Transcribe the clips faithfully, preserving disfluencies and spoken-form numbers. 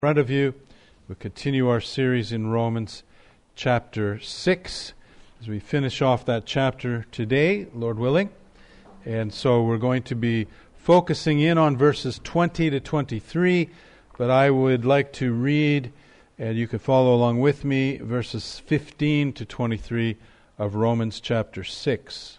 In front of you, we'll continue our series in Romans chapter six as we finish off that chapter today, Lord willing. And so we're going to be focusing in on verses twenty to twenty-three, but I would like to read, and you can follow along with me, verses fifteen to twenty-three of Romans chapter six.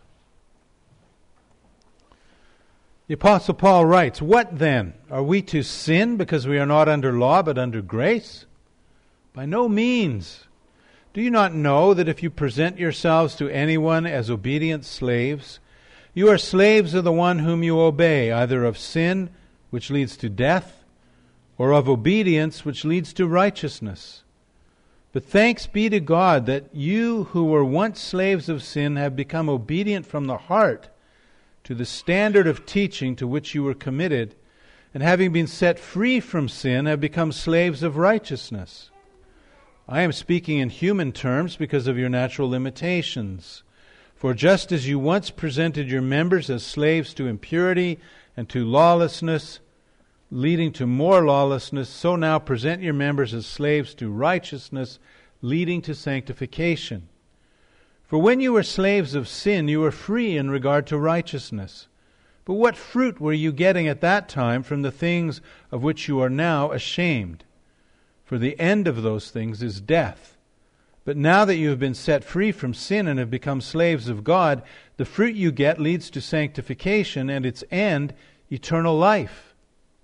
The Apostle Paul writes, "What then? Are we to sin because we are not under law but under grace? By no means. Do you not know that if you present yourselves to anyone as obedient slaves, you are slaves of the one whom you obey, either of sin, which leads to death, or of obedience, which leads to righteousness? But thanks be to God that you who were once slaves of sin have become obedient from the heart to the standard of teaching to which you were committed, and having been set free from sin, have become slaves of righteousness. I am speaking in human terms because of your natural limitations. For just as you once presented your members as slaves to impurity and to lawlessness, leading to more lawlessness, so now present your members as slaves to righteousness, leading to sanctification. For when you were slaves of sin, you were free in regard to righteousness. But what fruit were you getting at that time from the things of which you are now ashamed? For the end of those things is death. But now that you have been set free from sin and have become slaves of God, the fruit you get leads to sanctification, and its end, eternal life.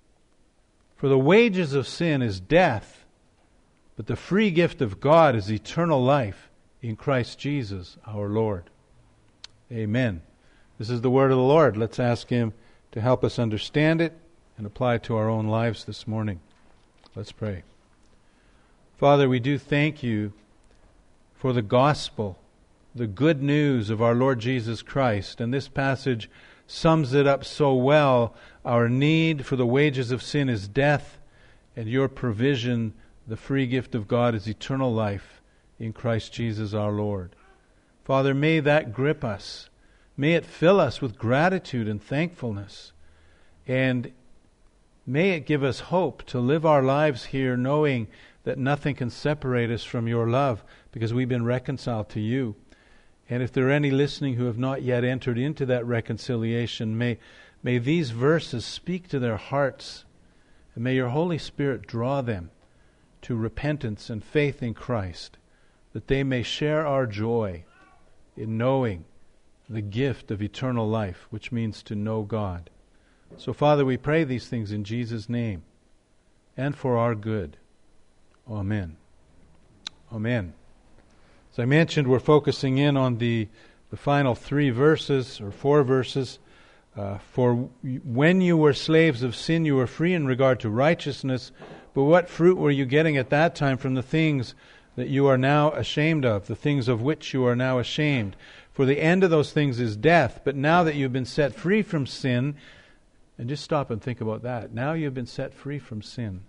For the wages of sin is death, but the free gift of God is eternal life in Christ Jesus our Lord." Amen. This is the word of the Lord. Let's ask Him to help us understand it and apply it to our own lives this morning. Let's pray. Father, we do thank You for the gospel, the good news of our Lord Jesus Christ. And this passage sums it up so well. Our need for the wages of sin is death, and Your provision, the free gift of God, is eternal life in Christ Jesus our Lord. Father, may that grip us. May it fill us with gratitude and thankfulness. And may it give us hope to live our lives here knowing that nothing can separate us from Your love because we've been reconciled to You. And if there are any listening who have not yet entered into that reconciliation, may, may these verses speak to their hearts, and may Your Holy Spirit draw them to repentance and faith in Christ, that they may share our joy in knowing the gift of eternal life, which means to know God. So, Father, we pray these things in Jesus' name and for our good. Amen. Amen. As I mentioned, we're focusing in on the, the final three verses, or four verses. Uh, for when you were slaves of sin, you were free in regard to righteousness. But what fruit were you getting at that time from the things that you are now ashamed of, the things of which you are now ashamed? For the end of those things is death. But now that you've been set free from sin, and just stop and think about that. Now you've been set free from sin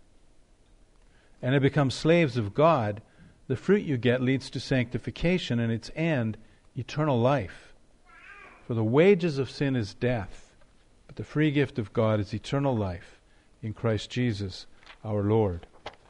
and have become slaves of God, the fruit you get leads to sanctification, and its end, eternal life. For the wages of sin is death, but the free gift of God is eternal life in Christ Jesus our Lord.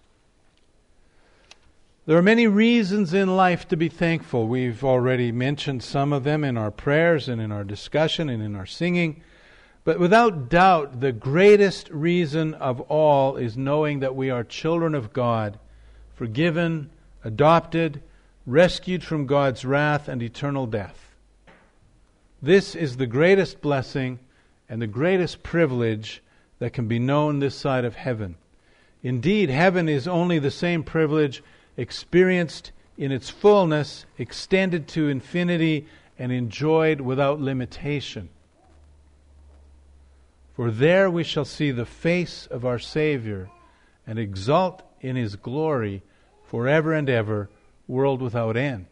There are many reasons in life to be thankful. We've already mentioned some of them in our prayers and in our discussion and in our singing. But without doubt, the greatest reason of all is knowing that we are children of God, forgiven, adopted, rescued from God's wrath and eternal death. This is the greatest blessing and the greatest privilege that can be known this side of heaven. Indeed, heaven is only the same privilege experienced in its fullness, extended to infinity, and enjoyed without limitation. For there we shall see the face of our Savior and exult in His glory forever and ever, world without end.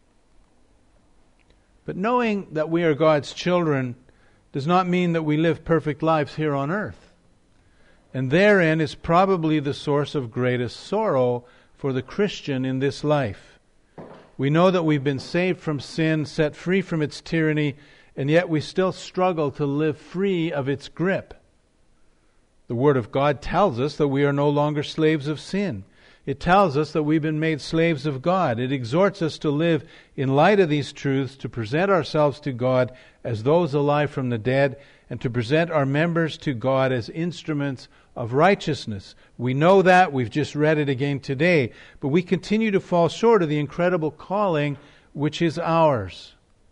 But knowing that we are God's children does not mean that we live perfect lives here on earth. And therein is probably the source of greatest sorrow for the Christian in this life. We know that we've been saved from sin, set free from its tyranny, and yet we still struggle to live free of its grip. The Word of God tells us that we are no longer slaves of sin. It tells us that we've been made slaves of God. It exhorts us to live in light of these truths, to present ourselves to God as those alive from the dead, and to present our members to God as instruments of righteousness. We know that. We've just read it again today. But we continue to fall short of the incredible calling which is ours.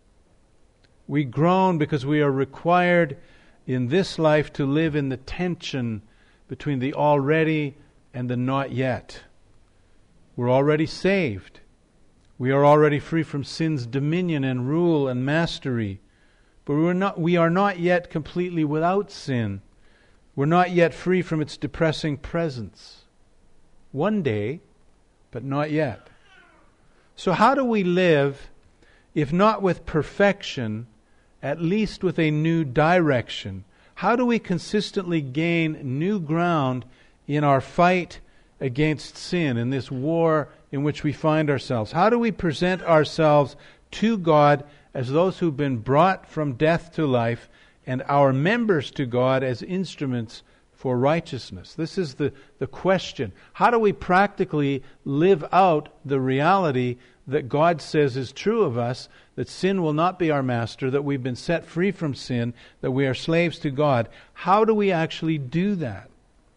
We groan because we are required in this life to live in the tension between the already and the not yet. We're already saved. We are already free from sin's dominion and rule and mastery. But we're not, we are not yet completely without sin. We're not yet free from its depressing presence. One day, but not yet. So how do we live, if not with perfection, at least with a new direction? How do we consistently gain new ground in our fight against sin, in this war in which we find ourselves? How do we present ourselves to God as those who've been brought from death to life, and our members to God as instruments for righteousness? This is the, the question. How do we practically live out the reality that God says is true of us, that sin will not be our master, that we've been set free from sin, that we are slaves to God? How do we actually do that?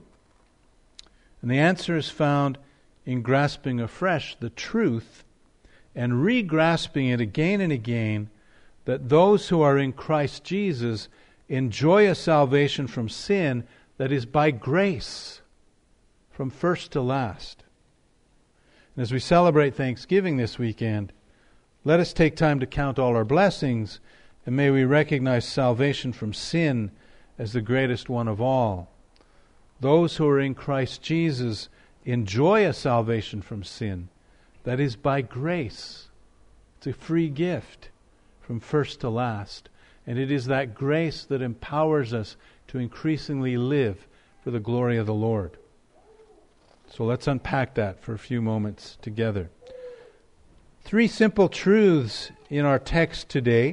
And the answer is found in grasping afresh the truth and re-grasping it again and again, that those who are in Christ Jesus enjoy a salvation from sin that is by grace, from first to last. And as we celebrate Thanksgiving this weekend, let us take time to count all our blessings, and may we recognize salvation from sin as the greatest one of all. Those who are in Christ Jesus enjoy a salvation from sin that is by grace. It's a free gift from first to last. And it is that grace that empowers us to increasingly live for the glory of the Lord. So let's unpack that for a few moments together. Three simple truths in our text today.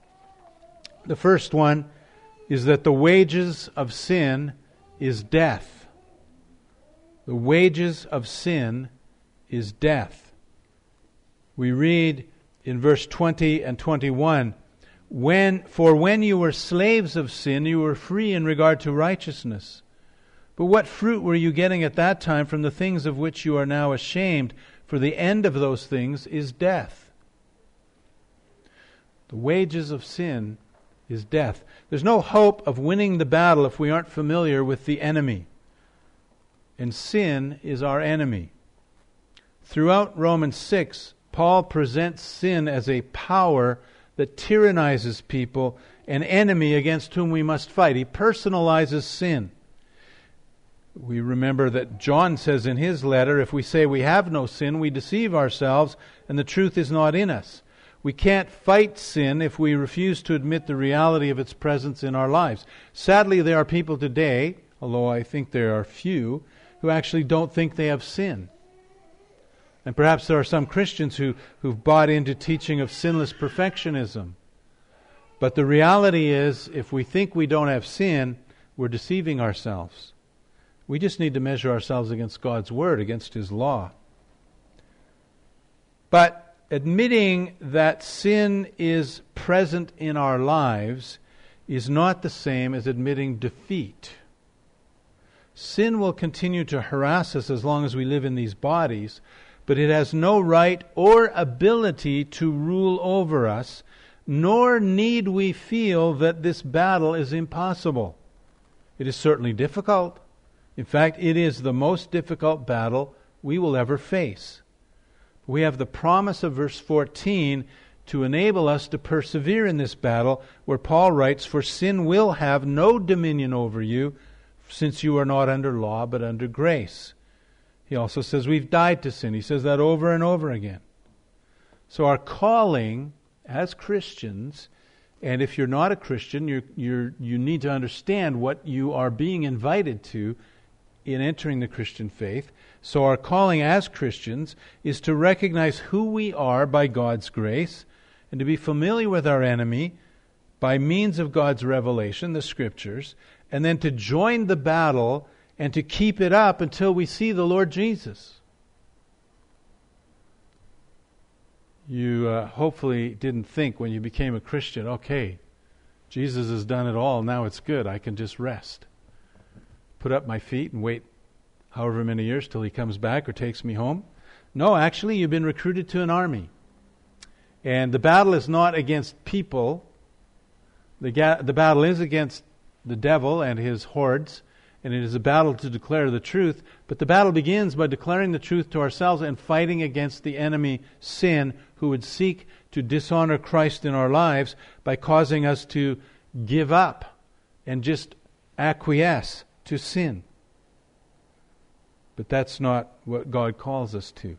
The first one is that the wages of sin is death. The wages of sin is death. We read in verse twenty and twenty-one, When, for when you were slaves of sin, you were free in regard to righteousness. But what fruit were you getting at that time from the things of which you are now ashamed? For the end of those things is death. The wages of sin is death. There's no hope of winning the battle if we aren't familiar with the enemy. And sin is our enemy. Throughout Romans six, Paul presents sin as a power that tyrannizes people, an enemy against whom we must fight. He personalizes sin. We remember that John says in his letter, if we say we have no sin, we deceive ourselves, and the truth is not in us. We can't fight sin if we refuse to admit the reality of its presence in our lives. Sadly, there are people today, although I think there are few, who actually don't think they have sin. And perhaps there are some Christians who, who've bought into teaching of sinless perfectionism. But the reality is, if we think we don't have sin, we're deceiving ourselves. We just need to measure ourselves against God's Word, against His law. But admitting that sin is present in our lives is not the same as admitting defeat. Sin will continue to harass us as long as we live in these bodies, but it has no right or ability to rule over us, nor need we feel that this battle is impossible. It is certainly difficult. In fact, it is the most difficult battle we will ever face. We have the promise of verse fourteen to enable us to persevere in this battle, where Paul writes, For sin will have no dominion over you, since you are not under law, but under grace. He also says we've died to sin. He says that over and over again. So our calling as Christians, and if you're not a Christian, you're, you're, you need to understand what you are being invited to in entering the Christian faith. So our calling as Christians is to recognize who we are by God's grace, and to be familiar with our enemy by means of God's revelation, the Scriptures, and then to join the battle and to keep it up until we see the Lord Jesus. You uh, hopefully didn't think when you became a Christian, okay, Jesus has done it all, now it's good, I can just rest. Put up my feet and wait however many years till he comes back or takes me home. No, actually, you've been recruited to an army. And the battle is not against people. The, ga- the battle is against the devil and his hordes, and it is a battle to declare the truth. But the battle begins by declaring the truth to ourselves and fighting against the enemy, sin, who would seek to dishonor Christ in our lives by causing us to give up and just acquiesce to sin. But that's not what God calls us to.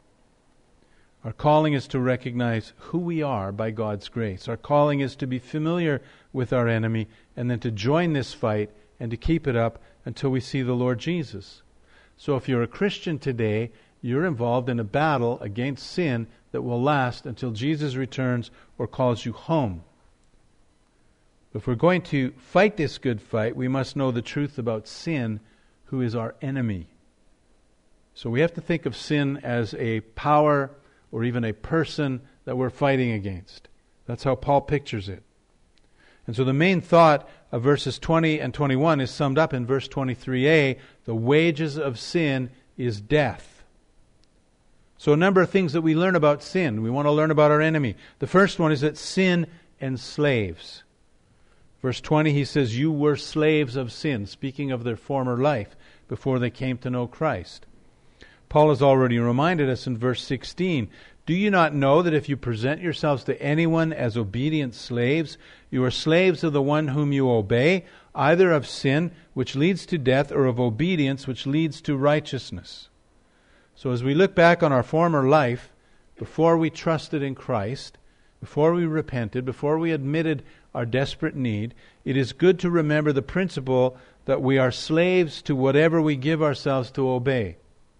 Our calling is to recognize who we are by God's grace. Our calling is to be familiar with our enemy and then to join this fight and to keep it up until we see the Lord Jesus. So if you're a Christian today, you're involved in a battle against sin that will last until Jesus returns or calls you home. If we're going to fight this good fight, we must know the truth about sin, who is our enemy. So we have to think of sin as a power or even a person that we're fighting against. That's how Paul pictures it. And so the main thought of verses twenty and twenty-one is summed up in verse twenty-three a. The wages of sin is death. So a number of things that we learn about sin. We want to learn about our enemy. The first one is that sin enslaves. Verse twenty, he says, you were slaves of sin, speaking of their former life before they came to know Christ. Paul has already reminded us in verse sixteen, do you not know that if you present yourselves to anyone as obedient slaves, you are slaves of the one whom you obey, either of sin, which leads to death, or of obedience, which leads to righteousness? So as we look back on our former life, before we trusted in Christ, before we repented, before we admitted our desperate need, it is good to remember the principle that we are slaves to whatever we give ourselves to obey.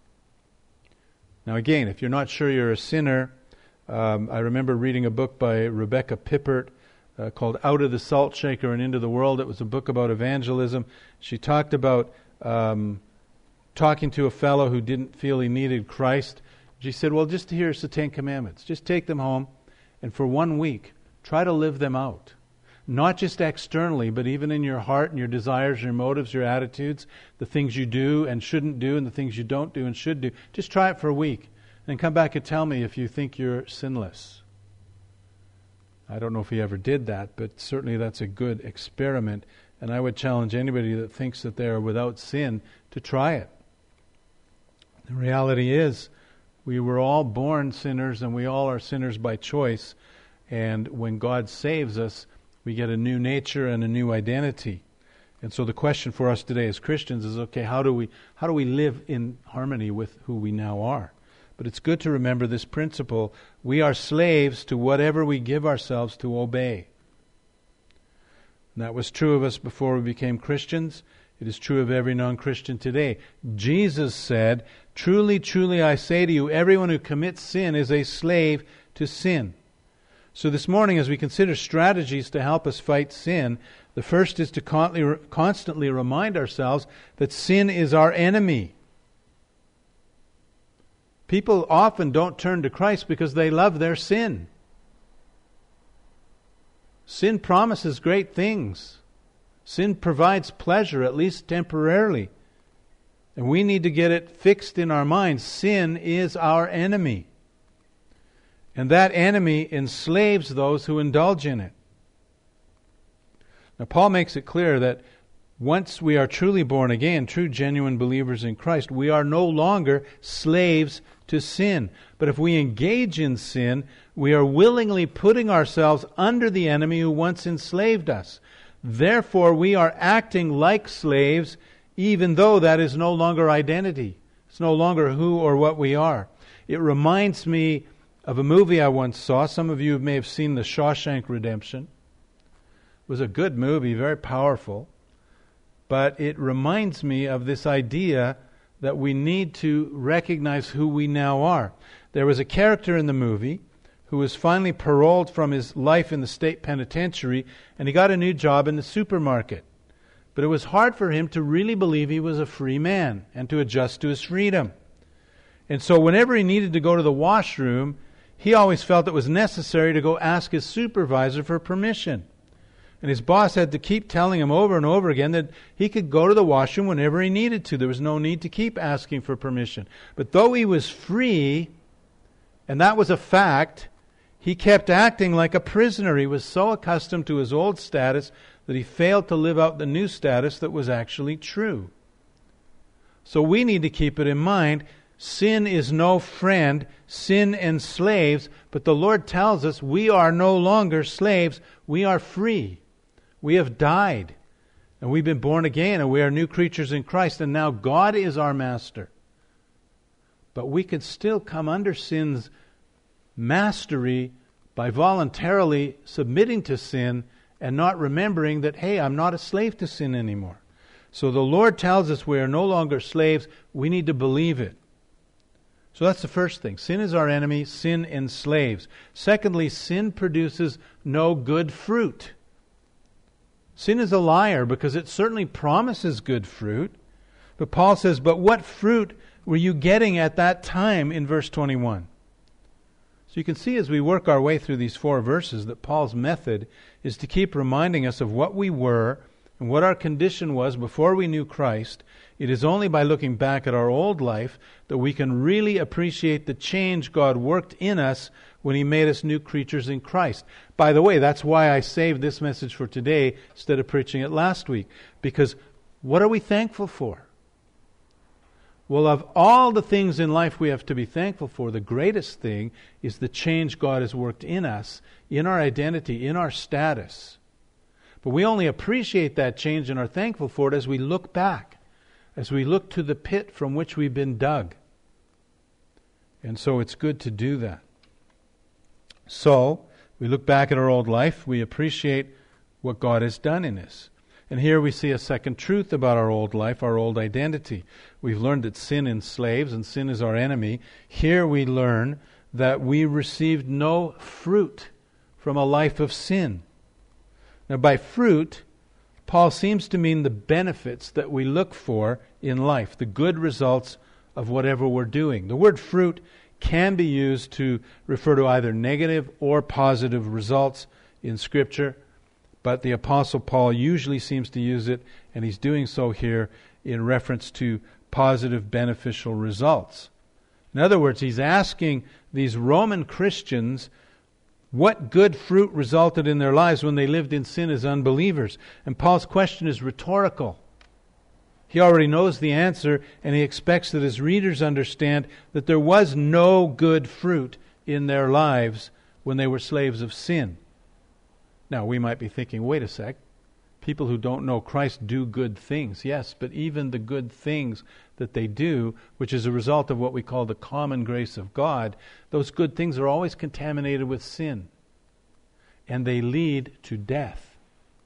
Now again, if you're not sure you're a sinner, um, I remember reading a book by Rebecca Pippert uh, called Out of the Salt Shaker and Into the World. It was a book about evangelism. She talked about um, talking to a fellow who didn't feel he needed Christ. She said, well, just here's the Ten Commandments. Just take them home and for one week, try to live them out. Not just externally, but even in your heart and your desires, your motives, your attitudes, the things you do and shouldn't do and the things you don't do and should do. Just try it for a week and come back and tell me if you think you're sinless. I don't know if he ever did that, but certainly that's a good experiment. And I would challenge anybody that thinks that they are without sin to try it. The reality is, we were all born sinners and we all are sinners by choice. And when God saves us, we get a new nature and a new identity. And so the question for us today as Christians is, okay, how do we how do we live in harmony with who we now are? But it's good to remember this principle. We are slaves to whatever we give ourselves to obey. And that was true of us before we became Christians. It is true of every non-Christian today. Jesus said, truly, truly, I say to you, everyone who commits sin is a slave to sin. So this morning, as we consider strategies to help us fight sin, the first is to constantly remind ourselves that sin is our enemy. People often don't turn to Christ because they love their sin. Sin promises great things. Sin provides pleasure, at least temporarily. And we need to get it fixed in our minds. Sin is our enemy. And that enemy enslaves those who indulge in it. Now, Paul makes it clear that once we are truly born again, true, genuine believers in Christ, we are no longer slaves to sin. But if we engage in sin, we are willingly putting ourselves under the enemy who once enslaved us. Therefore, we are acting like slaves, even though that is no longer identity. It's no longer who or what we are. It reminds me of a movie I once saw. Some of you may have seen The Shawshank Redemption. It was a good movie, very powerful. But it reminds me of this idea that we need to recognize who we now are. There was a character in the movie who was finally paroled from his life in the state penitentiary, and he got a new job in the supermarket. But it was hard for him to really believe he was a free man and to adjust to his freedom. And so whenever he needed to go to the washroom, he always felt it was necessary to go ask his supervisor for permission. And his boss had to keep telling him over and over again that he could go to the washroom whenever he needed to. There was no need to keep asking for permission. But though he was free, and that was a fact, he kept acting like a prisoner. He was so accustomed to his old status that he failed to live out the new status that was actually true. So we need to keep it in mind. Sin is no friend. Sin enslaves. But the Lord tells us we are no longer slaves. We are free. We have died. And we've been born again. And we are new creatures in Christ. And now God is our master. But we can still come under sin's mastery by voluntarily submitting to sin and not remembering that, hey, I'm not a slave to sin anymore. So the Lord tells us we are no longer slaves. We need to believe it. So that's the first thing. Sin is our enemy. Sin enslaves. Secondly, sin produces no good fruit. Sin is a liar because it certainly promises good fruit. But Paul says, but what fruit were you getting at that time in verse twenty-one? So you can see as we work our way through these four verses that Paul's method is to keep reminding us of what we were and what our condition was before we knew Christ. It is only by looking back at our old life that we can really appreciate the change God worked in us when He made us new creatures in Christ. By the way, that's why I saved this message for today instead of preaching it last week. Because what are we thankful for? Well, of all the things in life we have to be thankful for, the greatest thing is the change God has worked in us, in our identity, in our status. But we only appreciate that change and are thankful for it as we look back, as we look to the pit from which we've been dug. And so it's good to do that. So, we look back at our old life, we appreciate what God has done in us. And here we see a second truth about our old life, our old identity. We've learned that sin enslaves and sin is our enemy. Here we learn that we received no fruit from a life of sin. Now by fruit, Paul seems to mean the benefits that we look for in life, the good results of whatever we're doing. The word fruit can be used to refer to either negative or positive results in Scripture. But the Apostle Paul usually seems to use it, and he's doing so here in reference to positive, beneficial results. In other words, he's asking these Roman Christians what good fruit resulted in their lives when they lived in sin as unbelievers. And Paul's question is rhetorical. He already knows the answer, and he expects that his readers understand that there was no good fruit in their lives when they were slaves of sin. Now, we might be thinking, wait a sec, people who don't know Christ do good things. Yes, but even the good things that they do, which is a result of what we call the common grace of God, those good things are always contaminated with sin. And they lead to death.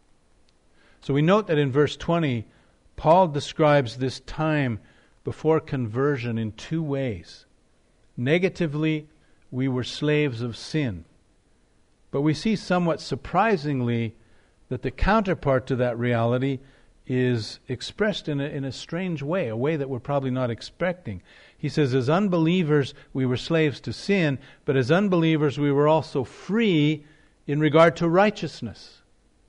So we note that in verse twenty, Paul describes this time before conversion in two ways. Negatively, we were slaves of sin. But we see somewhat surprisingly that the counterpart to that reality is expressed in a, in a strange way, a way that we're probably not expecting. He says, as unbelievers, we were slaves to sin, but as unbelievers, we were also free in regard to righteousness.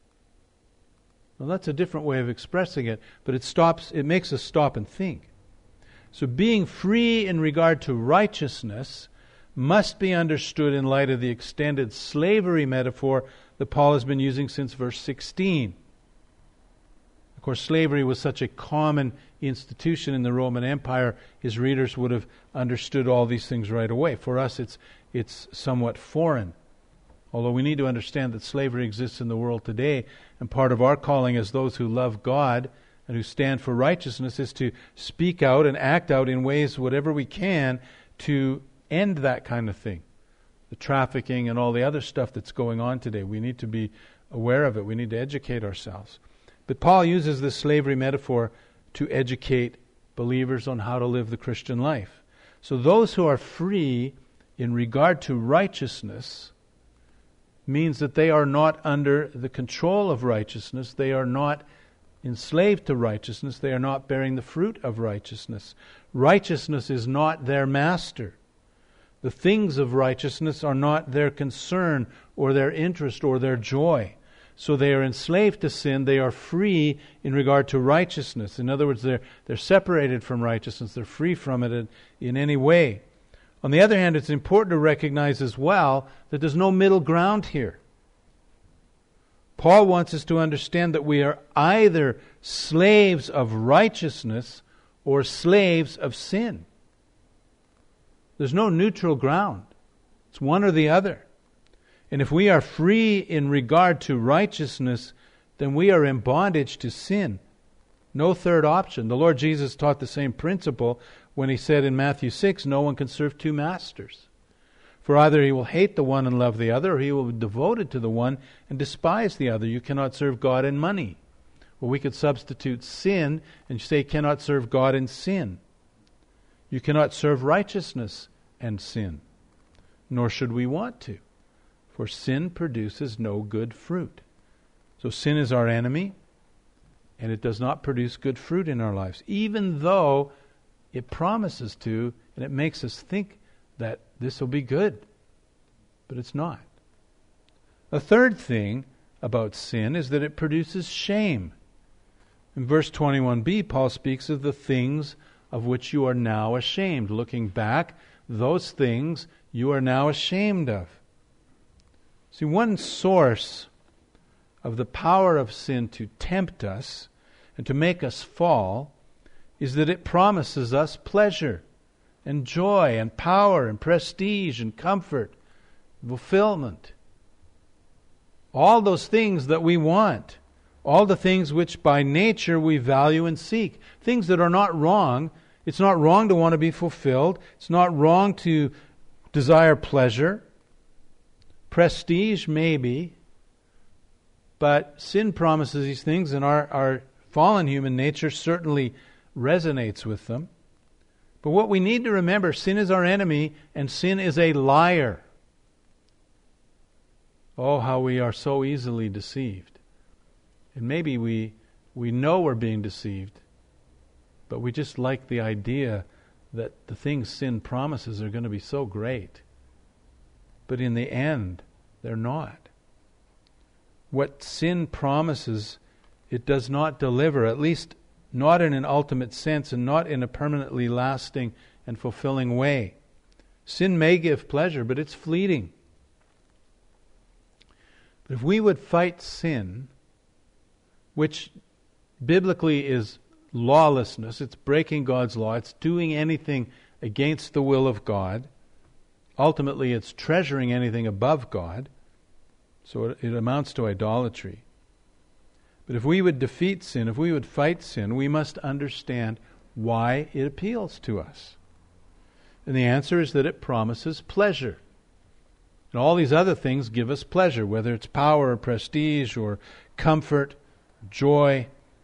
Well, that's a different way of expressing it, but it stops. It makes us stop and think. So being free in regard to righteousness must be understood in light of the extended slavery metaphor that Paul has been using since verse sixteen. Of course, slavery was such a common institution in the Roman Empire, his readers would have understood all these things right away. For us, it's it's somewhat foreign. Although we need to understand that slavery exists in the world today, and part of our calling as those who love God and who stand for righteousness is to speak out and act out in ways, whatever we can, to end that kind of thing. The trafficking and all the other stuff that's going on today. We need to be aware of it. We need to educate ourselves. But Paul uses this slavery metaphor to educate believers on how to live the Christian life. So those who are free in regard to righteousness means that they are not under the control of righteousness. They are not enslaved to righteousness, they are not bearing the fruit of righteousness. Righteousness is not their master. The things of righteousness are not their concern or their interest or their joy. So they are enslaved to sin. They are free in regard to righteousness. In other words, they're, they're separated from righteousness. They're free from it in, in any way. On the other hand, it's important to recognize as well that there's no middle ground here. Paul wants us to understand that we are either slaves of righteousness or slaves of sin. There's no neutral ground. It's one or the other. And if we are free in regard to righteousness, then we are in bondage to sin. No third option. The Lord Jesus taught the same principle when he said in Matthew six, no one can serve two masters. For either he will hate the one and love the other, or he will be devoted to the one and despise the other. You cannot serve God and money. Well, we could substitute sin and say cannot serve God and sin. You cannot serve righteousness and sin, nor should we want to, for sin produces no good fruit. So sin is our enemy, and it does not produce good fruit in our lives, even though it promises to, and it makes us think that this will be good, but it's not. A third thing about sin is that it produces shame. In verse twenty-one b, Paul speaks of the things of which you are now ashamed. Looking back, those things you are now ashamed of. See, one source of the power of sin to tempt us and to make us fall is that it promises us pleasure and joy and power and prestige and comfort, fulfillment. All those things that we want. All the things which by nature we value and seek. Things that are not wrong. It's not wrong to want to be fulfilled. It's not wrong to desire pleasure. Prestige, maybe. But sin promises these things, and our, our fallen human nature certainly resonates with them. But what we need to remember, sin is our enemy, and sin is a liar. Oh, how we are so easily deceived. And maybe we we know we're being deceived, but we just like the idea that the things sin promises are going to be so great. But in the end, they're not. What sin promises, it does not deliver, at least not in an ultimate sense and not in a permanently lasting and fulfilling way. Sin may give pleasure, but it's fleeting. But if we would fight sin, which biblically is lawlessness, it's breaking God's law, it's doing anything against the will of God, ultimately it's treasuring anything above God, so it, it amounts to idolatry. But if we would defeat sin, if we would fight sin, we must understand why it appeals to us. And the answer is that it promises pleasure. And all these other things give us pleasure, whether it's power or prestige or comfort, joy,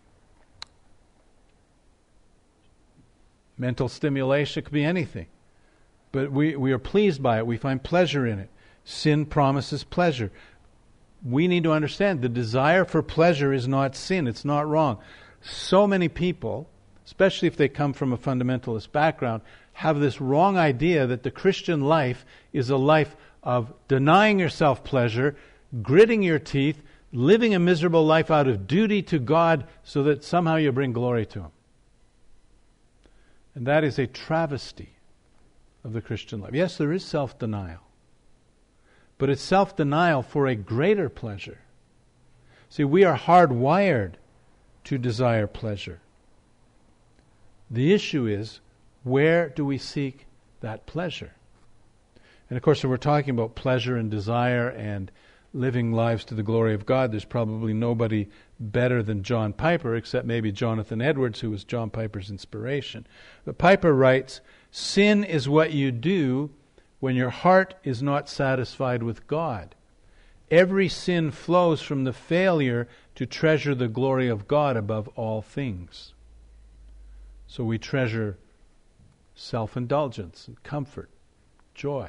mental stimulation. It could be anything. But we, we are pleased by it. We find pleasure in it. Sin promises pleasure. We need to understand the desire for pleasure is not sin. It's not wrong. So many people, especially if they come from a fundamentalist background, have this wrong idea that the Christian life is a life of denying yourself pleasure, gritting your teeth, living a miserable life out of duty to God so that somehow you bring glory to Him. And that is a travesty of the Christian life. Yes, there is self-denial. But it's self-denial for a greater pleasure. See, we are hardwired to desire pleasure. The issue is, where do we seek that pleasure? And of course, if we're talking about pleasure and desire and living lives to the glory of God, there's probably nobody better than John Piper, except maybe Jonathan Edwards, who was John Piper's inspiration. But Piper writes, sin is what you do when your heart is not satisfied with God. Every sin flows from the failure to treasure the glory of God above all things. So we treasure self-indulgence and comfort, joy.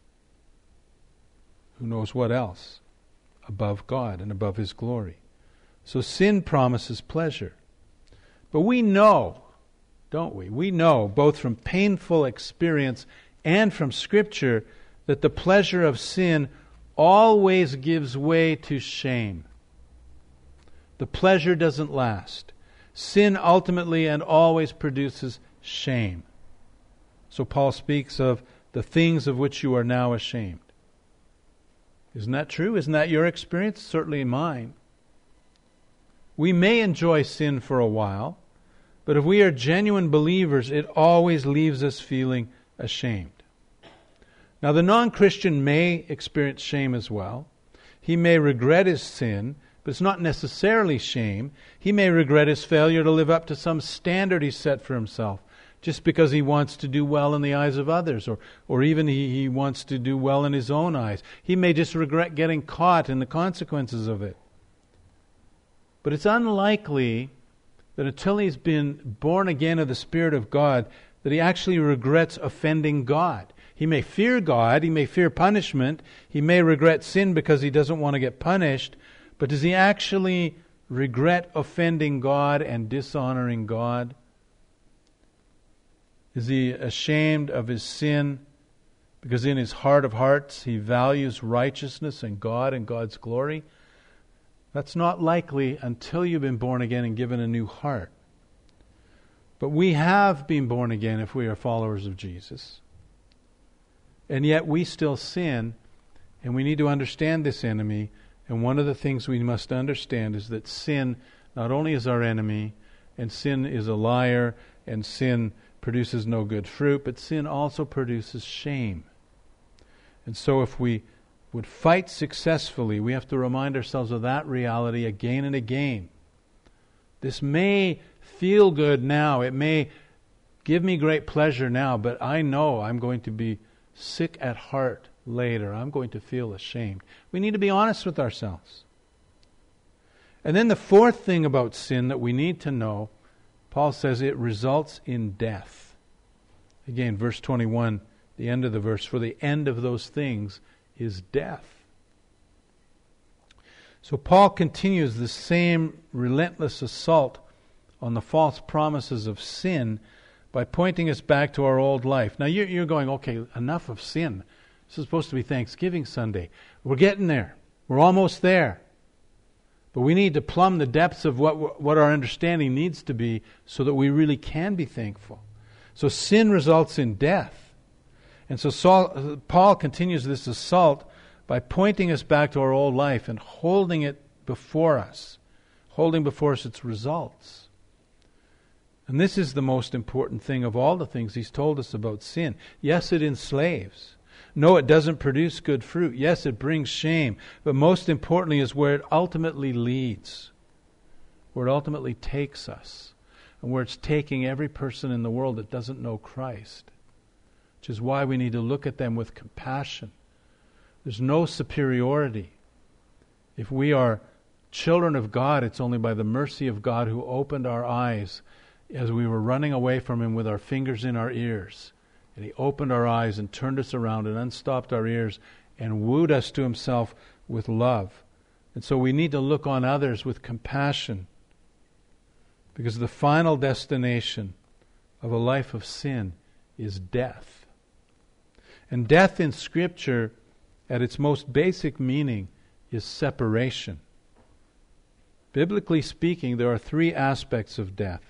Who knows what else above God and above His glory. So sin promises pleasure. But we know, don't we? We know, both from painful experience and from Scripture, that the pleasure of sin always gives way to shame. The pleasure doesn't last. Sin ultimately and always produces shame. So Paul speaks of the things of which you are now ashamed. Isn't that true? Isn't that your experience? Certainly mine. We may enjoy sin for a while, but if we are genuine believers, it always leaves us feeling ashamed. Now, the non-Christian may experience shame as well. He may regret his sin, but it's not necessarily shame. He may regret his failure to live up to some standard he set for himself, just because he wants to do well in the eyes of others, or, or even he, he wants to do well in his own eyes. He may just regret getting caught in the consequences of it. But it's unlikely that until he's been born again of the Spirit of God, that he actually regrets offending God. He may fear God, he may fear punishment, he may regret sin because he doesn't want to get punished, but does he actually regret offending God and dishonoring God? Is he ashamed of his sin because in his heart of hearts he values righteousness and God and God's glory? That's not likely until you've been born again and given a new heart. But we have been born again if we are followers of Jesus. And yet we still sin, and we need to understand this enemy. And one of the things we must understand is that sin not only is our enemy, and sin is a liar, and sin produces no good fruit, but sin also produces shame. And so if we would fight successfully, we have to remind ourselves of that reality again and again. This may feel good now, it may give me great pleasure now, but I know I'm going to be sick at heart later. I'm going to feel ashamed. We need to be honest with ourselves. And then the fourth thing about sin that we need to know, Paul says it results in death. Again, verse twenty-one, the end of the verse, for the end of those things is death. So Paul continues the same relentless assault on the false promises of sin by pointing us back to our old life. Now you're, you're going, okay, enough of sin. This is supposed to be Thanksgiving Sunday. We're getting there. We're almost there. But we need to plumb the depths of what what our understanding needs to be so that we really can be thankful. So sin results in death. And so Saul, Paul continues this assault by pointing us back to our old life and holding it before us, holding before us its results. And this is the most important thing of all the things he's told us about sin. Yes, it enslaves. No, it doesn't produce good fruit. Yes, it brings shame. But most importantly is where it ultimately leads, where it ultimately takes us, and where it's taking every person in the world that doesn't know Christ. Which is why we need to look at them with compassion. There's no superiority. If we are children of God, it's only by the mercy of God who opened our eyes as we were running away from Him with our fingers in our ears. And He opened our eyes and turned us around and unstopped our ears and wooed us to Himself with love. And so we need to look on others with compassion, because the final destination of a life of sin is death. And death in Scripture, at its most basic meaning, is separation. Biblically speaking, there are three aspects of death.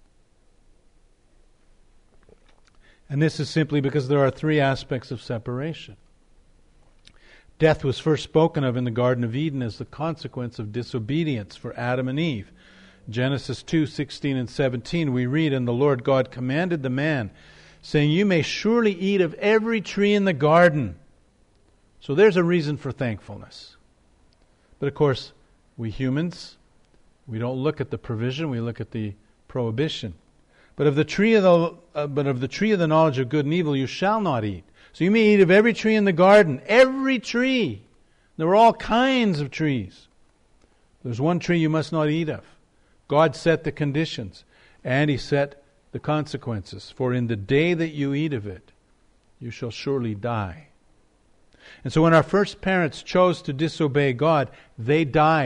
And this is simply because there are three aspects of separation. Death was first spoken of in the Garden of Eden as the consequence of disobedience for Adam and Eve. Genesis two, sixteen and seventeen, we read, "And the Lord God commanded the man, saying, You may surely eat of every tree in the garden." So there's a reason for thankfulness. But of course, we humans, we don't look at the provision, we look at the prohibition. But of the tree of the uh, but of the tree of the knowledge of good and evil you shall not eat. So you may eat of every tree in the garden, every tree. There were all kinds of trees. There's one tree you must not eat of. God set the conditions, and He set the consequences. For in the day that you eat of it, you shall surely die. And so when our first parents chose to disobey God, they died.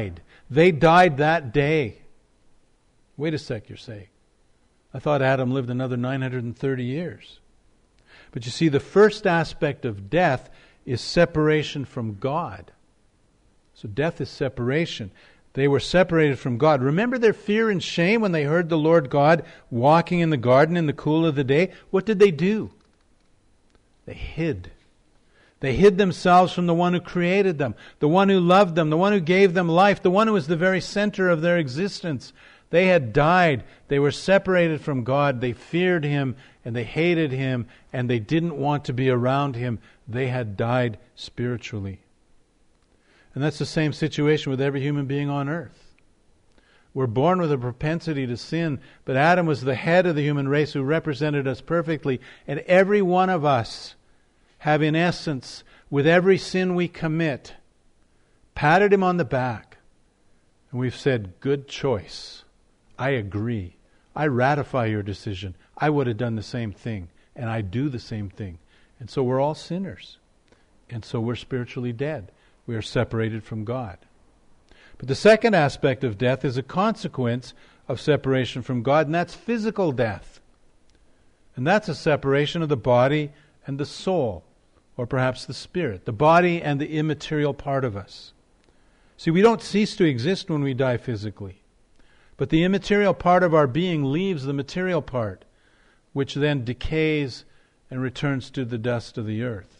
They died that day. Wait a sec, you're saying. I thought Adam lived another nine hundred thirty years. But you see, the first aspect of death is separation from God. So death is separation. They were separated from God. Remember their fear and shame when they heard the Lord God walking in the garden in the cool of the day? What did they do? They hid. They hid themselves from the one who created them, the one who loved them, the one who gave them life, the one who was the very center of their existence. They had died. They were separated from God. They feared Him and they hated Him and they didn't want to be around Him. They had died spiritually. And that's the same situation with every human being on earth. We're born with a propensity to sin, but Adam was the head of the human race who represented us perfectly. And every one of us have, in essence, with every sin we commit, patted him on the back. And we've said, good choice. I agree. I ratify your decision. I would have done the same thing. And I do the same thing. And so we're all sinners. And so we're spiritually dead. We are separated from God. But the second aspect of death is a consequence of separation from God, and that's physical death. And that's a separation of the body and the soul, or perhaps the spirit, the body and the immaterial part of us. See, we don't cease to exist when we die physically, but the immaterial part of our being leaves the material part, which then decays and returns to the dust of the earth.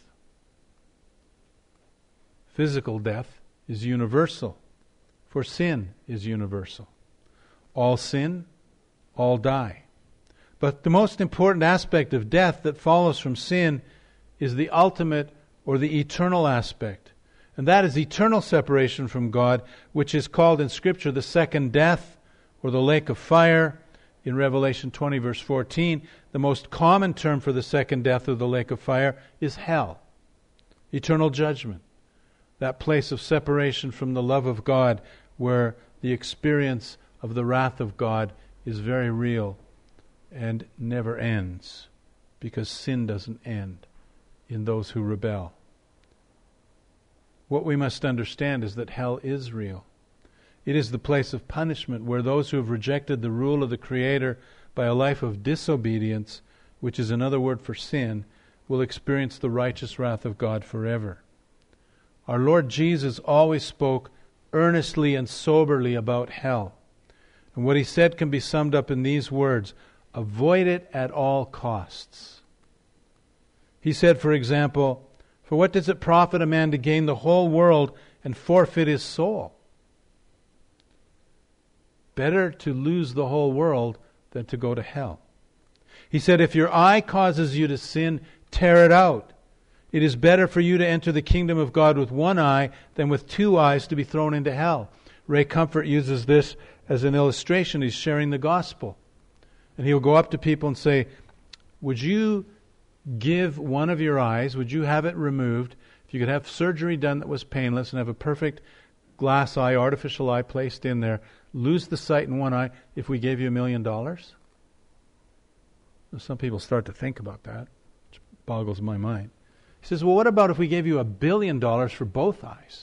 Physical death is universal, for sin is universal. All sin, all die. But the most important aspect of death that follows from sin is the ultimate or the eternal aspect. And that is eternal separation from God, which is called in Scripture the second death or the lake of fire. In Revelation twenty verse fourteen, the most common term for the second death or the lake of fire is hell. Eternal judgment. That place of separation from the love of God where the experience of the wrath of God is very real and never ends, because sin doesn't end in those who rebel. What we must understand is that hell is real. It is the place of punishment where those who have rejected the rule of the Creator by a life of disobedience, which is another word for sin, will experience the righteous wrath of God forever. Our Lord Jesus always spoke earnestly and soberly about hell. And what He said can be summed up in these words: avoid it at all costs. He said, for example, for what does it profit a man to gain the whole world and forfeit his soul? Better to lose the whole world than to go to hell. He said, if your eye causes you to sin, tear it out. It is better for you to enter the kingdom of God with one eye than with two eyes to be thrown into hell. Ray Comfort uses this as an illustration. He's sharing the gospel. And he'll go up to people and say, would you give one of your eyes, would you have it removed, if you could have surgery done that was painless and have a perfect glass eye, artificial eye placed in there, lose the sight in one eye, if we gave you a million dollars? Some people start to think about that, which boggles my mind. He says, well, what about if we gave you a billion dollars for both eyes?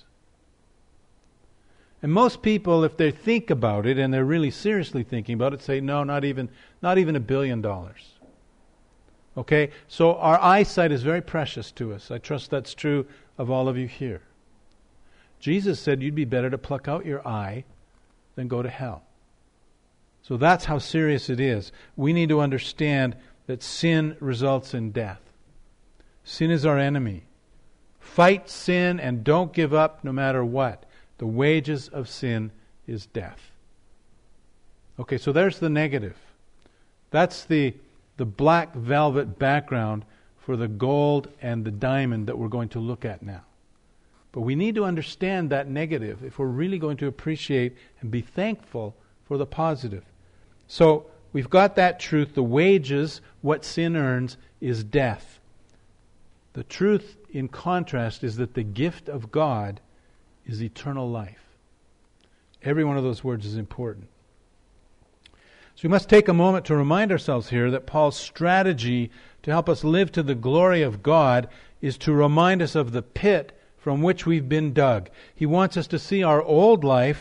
And most people, if they think about it, and they're really seriously thinking about it, say, no, not even, not even a billion dollars. Okay? So our eyesight is very precious to us. I trust that's true of all of you here. Jesus said you'd be better to pluck out your eye than go to hell. So that's how serious it is. We need to understand that sin results in death. Sin is our enemy. Fight sin and don't give up no matter what. The wages of sin is death. Okay, so there's the negative. That's the, the black velvet background for the gold and the diamond that we're going to look at now. But we need to understand that negative if we're really going to appreciate and be thankful for the positive. So we've got that truth. The wages, what sin earns, is death. The truth, in contrast, is that the gift of God is eternal life. Every one of those words is important. So we must take a moment to remind ourselves here that Paul's strategy to help us live to the glory of God is to remind us of the pit from which we've been dug. He wants us to see our old life,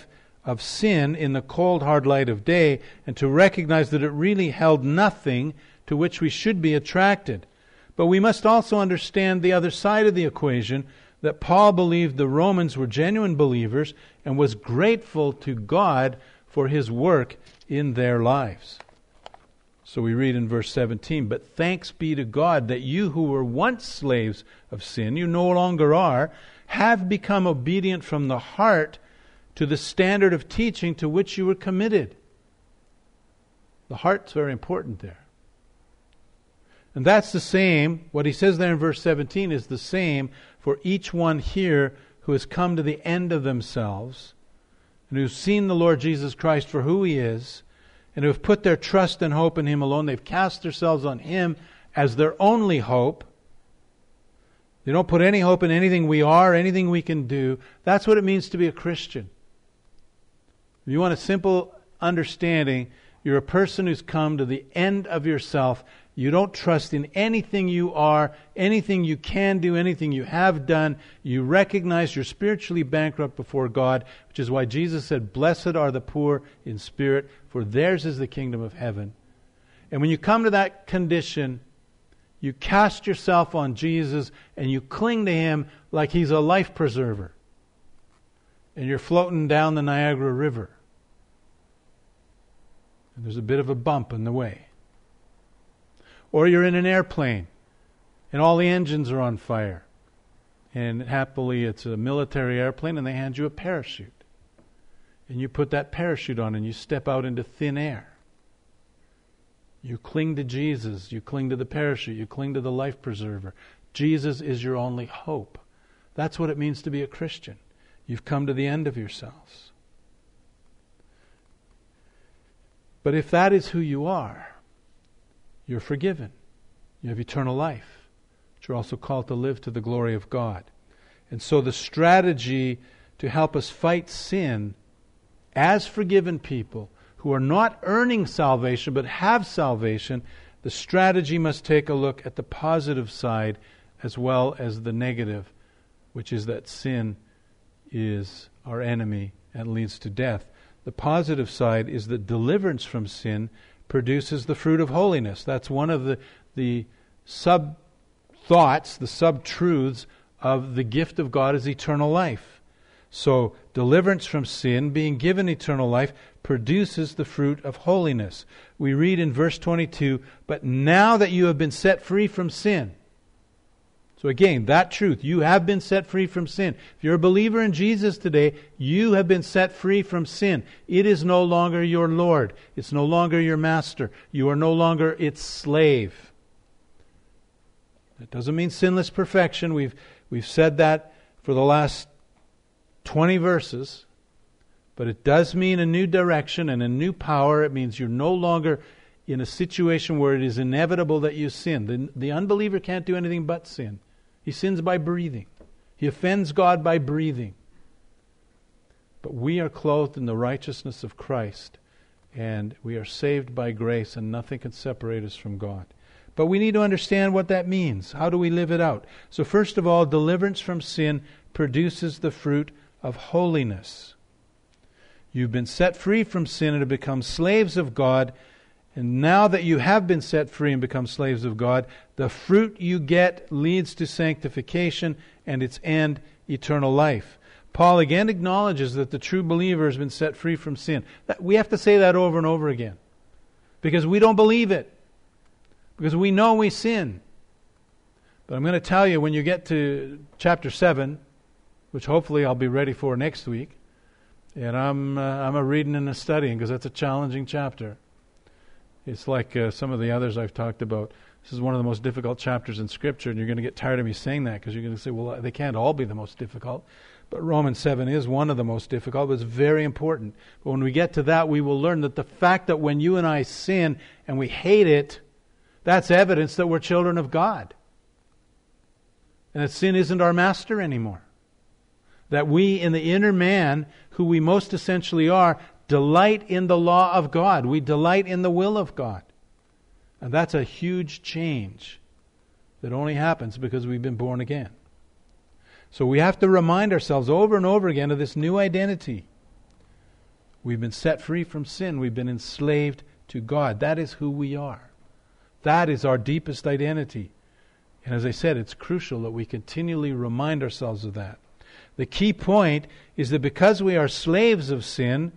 of sin in the cold, hard light of day, and to recognize that it really held nothing to which we should be attracted. But we must also understand the other side of the equation, that Paul believed the Romans were genuine believers and was grateful to God for his work in their lives. So we read in verse seventeen, "But thanks be to God that you who were once slaves of sin, you no longer are, have become obedient from the heart to the standard of teaching to which you were committed." The heart's very important there. And that's the same, what he says there in verse seventeen is the same for each one here who has come to the end of themselves and who's seen the Lord Jesus Christ for who he is and who have put their trust and hope in him alone. They've cast themselves on him as their only hope. They don't put any hope in anything we are, anything we can do. That's what it means to be a Christian. If you want a simple understanding, you're a person who's come to the end of yourself. You don't trust in anything you are, anything you can do, anything you have done. You recognize you're spiritually bankrupt before God, which is why Jesus said, "Blessed are the poor in spirit, for theirs is the kingdom of heaven." And when you come to that condition, you cast yourself on Jesus and you cling to him like he's a life preserver. And you're floating down the Niagara River. And there's a bit of a bump in the way. Or you're in an airplane and all the engines are on fire. And happily it's a military airplane and they hand you a parachute. And you put that parachute on and you step out into thin air. You cling to Jesus. You cling to the parachute. You cling to the life preserver. Jesus is your only hope. That's what it means to be a Christian. You've come to the end of yourselves. But if that is who you are, you're forgiven. You have eternal life. But you're also called to live to the glory of God. And so the strategy to help us fight sin as forgiven people who are not earning salvation but have salvation, the strategy must take a look at the positive side as well as the negative, which is that sin is our enemy and leads to death. The positive side is that deliverance from sin produces the fruit of holiness. That's one of the, the sub-thoughts, the sub-truths of the gift of God is eternal life. So deliverance from sin, being given eternal life, produces the fruit of holiness. We read in verse twenty-two, "But now that you have been set free from sin." So again, that truth, you have been set free from sin. If you're a believer in Jesus today, you have been set free from sin. It is no longer your Lord. It's no longer your master. You are no longer its slave. That doesn't mean sinless perfection. We've we've said that for the last twenty verses. But it does mean a new direction and a new power. It means you're no longer in a situation where it is inevitable that you sin. The, the unbeliever can't do anything but sin. He sins by breathing. He offends God by breathing. But we are clothed in the righteousness of Christ, and we are saved by grace, and nothing can separate us from God. But we need to understand what that means. How do we live it out? So first of all, deliverance from sin produces the fruit of holiness. You've been set free from sin and have become slaves of God. And now that you have been set free and become slaves of God, the fruit you get leads to sanctification and its end, eternal life. Paul again acknowledges that the true believer has been set free from sin. That, we have to say that over and over again. Because we don't believe it. Because we know we sin. But I'm going to tell you, when you get to chapter seven, which hopefully I'll be ready for next week, and I'm, uh, I'm a reading and a studying because that's a challenging chapter. It's like uh, some of the others I've talked about. This is one of the most difficult chapters in Scripture, and you're going to get tired of me saying that because you're going to say, well, they can't all be the most difficult. But Romans seven is one of the most difficult, but it's very important. But when we get to that, we will learn that the fact that when you and I sin and we hate it, that's evidence that we're children of God. And that sin isn't our master anymore. That we, in the inner man, who we most essentially are, delight in the law of God. We delight in the will of God. And that's a huge change that only happens because we've been born again. So we have to remind ourselves over and over again of this new identity. We've been set free from sin. We've been enslaved to God. That is who we are. That is our deepest identity. And as I said, it's crucial that we continually remind ourselves of that. The key point is that because we are slaves of sin,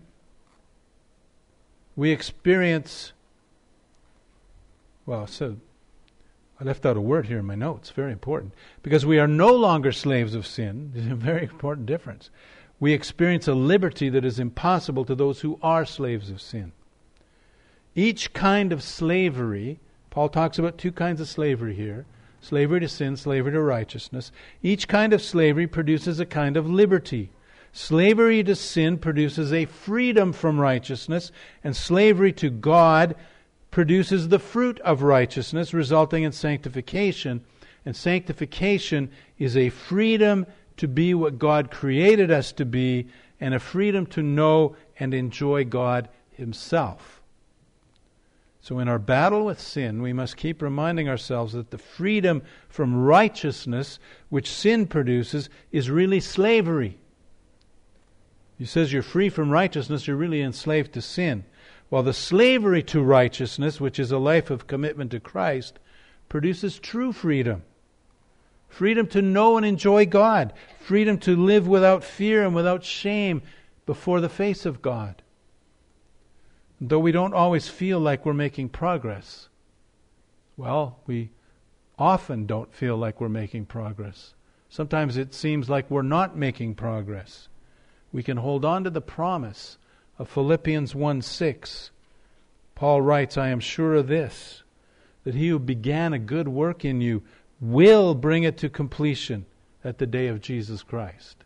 we experience, well, so I left out a word here in my notes, very important. Because we are no longer slaves of sin, there's a very important difference. We experience a liberty that is impossible to those who are slaves of sin. Each kind of slavery, Paul talks about two kinds of slavery here, slavery to sin, slavery to righteousness. Each kind of slavery produces a kind of liberty. Slavery to sin produces a freedom from righteousness, and slavery to God produces the fruit of righteousness, resulting in sanctification. And sanctification is a freedom to be what God created us to be, and a freedom to know and enjoy God Himself. So in our battle with sin, we must keep reminding ourselves that the freedom from righteousness, which sin produces, is really slavery. He says you're free from righteousness, you're really enslaved to sin. While the slavery to righteousness, which is a life of commitment to Christ, produces true freedom. Freedom to know and enjoy God. Freedom to live without fear and without shame before the face of God. Though we don't always feel like we're making progress, well, we often don't feel like we're making progress. Sometimes it seems like we're not making progress. We can hold on to the promise of Philippians one six. Paul writes, I am sure of this, that he who began a good work in you will bring it to completion at the day of Jesus Christ.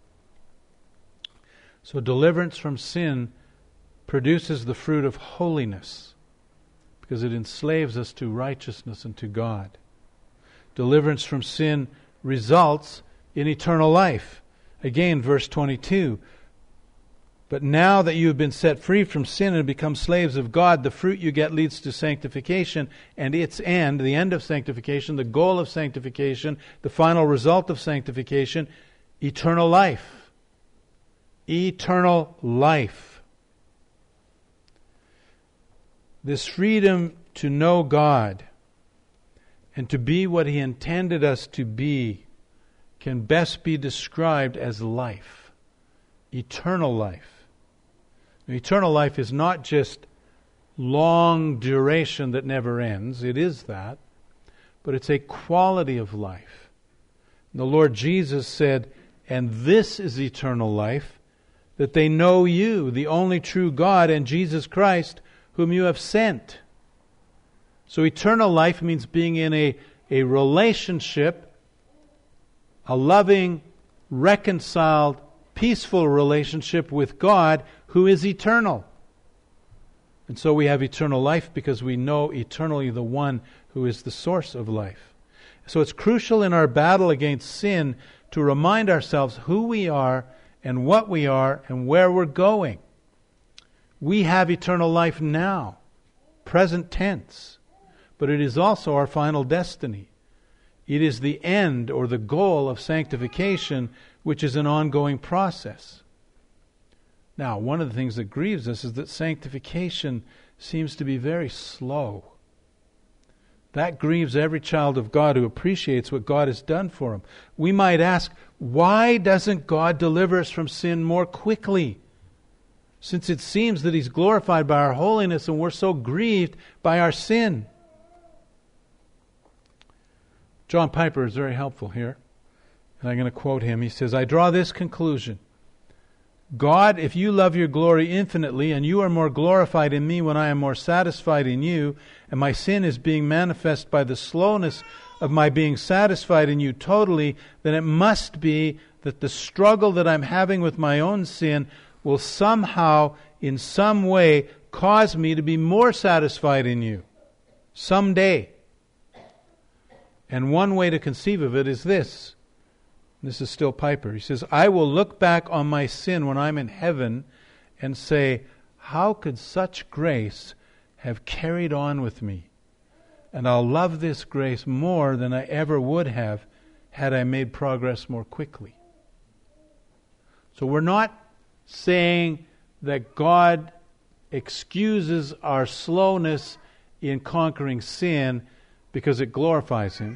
So deliverance from sin produces the fruit of holiness because it enslaves us to righteousness and to God. Deliverance from sin results in eternal life. Again, verse twenty-two. But now that you have been set free from sin and become slaves of God, the fruit you get leads to sanctification, and its end, the end of sanctification, the goal of sanctification, the final result of sanctification, eternal life. Eternal life. This freedom to know God and to be what He intended us to be can best be described as life. Eternal life. Eternal life is not just long duration that never ends. It is that. But it's a quality of life. The Lord Jesus said, and this is eternal life, that they know you, the only true God, and Jesus Christ, whom you have sent. So eternal life means being in a, a relationship, a loving, reconciled, peaceful relationship with God who is eternal. And so we have eternal life because we know eternally the one who is the source of life. So it's crucial in our battle against sin to remind ourselves who we are and what we are and where we're going. We have eternal life now, present tense, but it is also our final destiny. It is the end or the goal of sanctification, which is an ongoing process. Now, one of the things that grieves us is that sanctification seems to be very slow. That grieves every child of God who appreciates what God has done for him. We might ask, why doesn't God deliver us from sin more quickly? Since it seems that He's glorified by our holiness and we're so grieved by our sin. John Piper is very helpful here. And I'm going to quote him. He says, I draw this conclusion. God, if you love your glory infinitely, and you are more glorified in me when I am more satisfied in you, and my sin is being manifest by the slowness of my being satisfied in you totally, then it must be that the struggle that I'm having with my own sin will somehow, in some way, cause me to be more satisfied in you. Someday. And one way to conceive of it is this. This is still Piper. He says, I will look back on my sin when I'm in heaven and say, how could such grace have carried on with me? And I'll love this grace more than I ever would have had I made progress more quickly. So we're not saying that God excuses our slowness in conquering sin because it glorifies Him,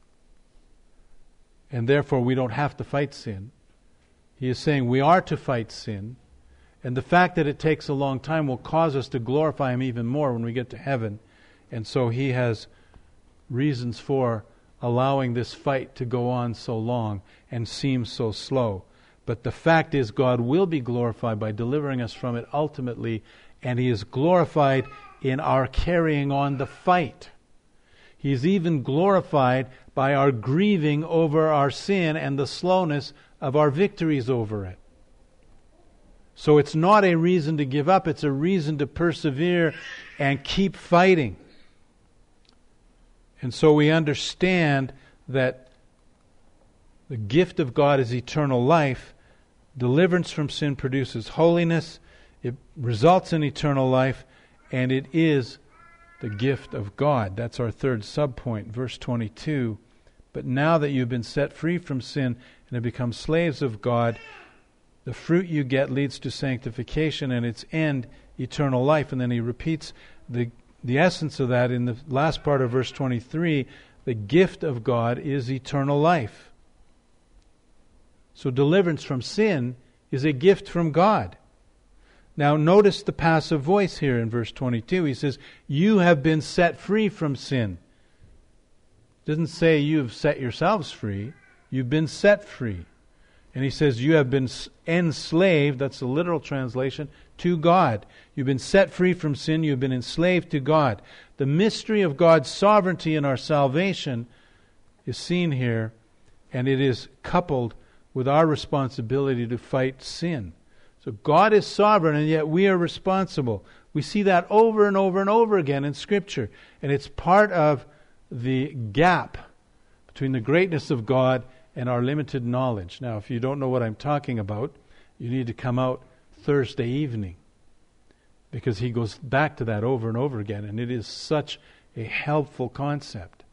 and therefore we don't have to fight sin. He is saying we are to fight sin, and the fact that it takes a long time will cause us to glorify Him even more when we get to heaven. And so He has reasons for allowing this fight to go on so long and seem so slow. But the fact is, God will be glorified by delivering us from it ultimately, and He is glorified in our carrying on the fight. He is even glorified by our grieving over our sin and the slowness of our victories over it. So it's not a reason to give up, it's a reason to persevere and keep fighting. And so we understand that the gift of God is eternal life. Deliverance from sin produces holiness. It results in eternal life, and it is the gift of God. That's our third subpoint, verse twenty-two. But now that you've been set free from sin and have become slaves of God, the fruit you get leads to sanctification, and its end, eternal life. And then he repeats the the essence of that in the last part of verse twenty-three. The gift of God is eternal life. So deliverance from sin is a gift from God. Now notice the passive voice here in verse twenty-two. He says, you have been set free from sin. It doesn't say you've set yourselves free. You've been set free. And he says you have been enslaved, that's the literal translation, to God. You've been set free from sin. You've been enslaved to God. The mystery of God's sovereignty in our salvation is seen here, and it is coupled with our responsibility to fight sin. So God is sovereign, and yet we are responsible. We see that over and over and over again in Scripture. And it's part of the gap between the greatness of God and our limited knowledge. Now, if you don't know what I'm talking about, you need to come out Thursday evening, because he goes back to that over and over again, and it is such a helpful concept.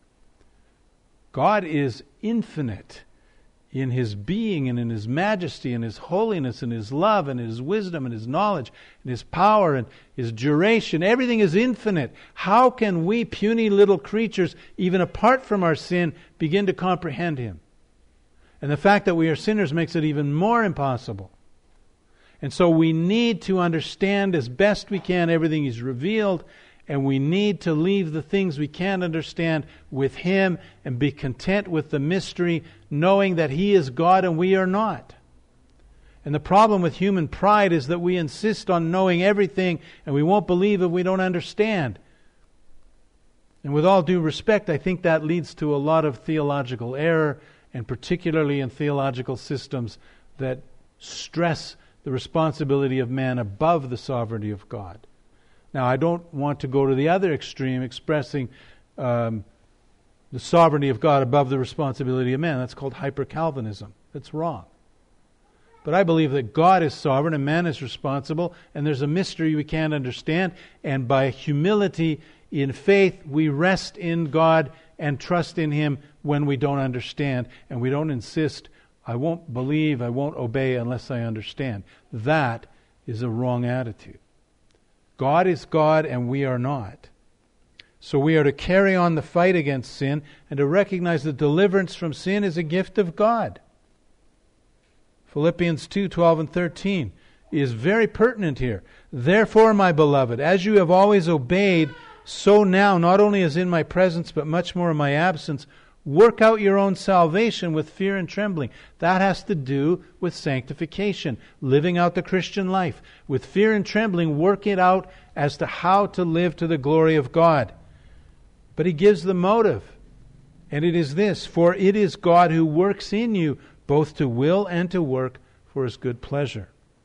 God is infinite in His being and in His majesty and His holiness and His love and His wisdom and His knowledge and His power and His duration. Everything is infinite. How can we puny little creatures, even apart from our sin, begin to comprehend Him? And the fact that we are sinners makes it even more impossible. And so we need to understand as best we can everything He's revealed, and we need to leave the things we can't understand with Him and be content with the mystery, knowing that He is God and we are not. And the problem with human pride is that we insist on knowing everything, and we won't believe if we don't understand. And with all due respect, I think that leads to a lot of theological error, and particularly in theological systems that stress the responsibility of man above the sovereignty of God. Now, I don't want to go to the other extreme, expressing um, the sovereignty of God above the responsibility of man. That's called hyper-Calvinism. That's wrong. But I believe that God is sovereign and man is responsible, and there's a mystery we can't understand, and by humility in faith we rest in God and trust in Him when we don't understand, and we don't insist, I won't believe, I won't obey unless I understand. That is a wrong attitude. God is God and we are not. So we are to carry on the fight against sin and to recognize that deliverance from sin is a gift of God. Philippians two, twelve and thirteen is very pertinent here. Therefore, my beloved, as you have always obeyed, so now, not only as in my presence, but much more in my absence, work out your own salvation with fear and trembling. That has to do with sanctification, living out the Christian life. With fear and trembling, work it out as to how to live to the glory of God. But he gives the motive, and it is this: for it is God who works in you, both to will and to work for His good pleasure.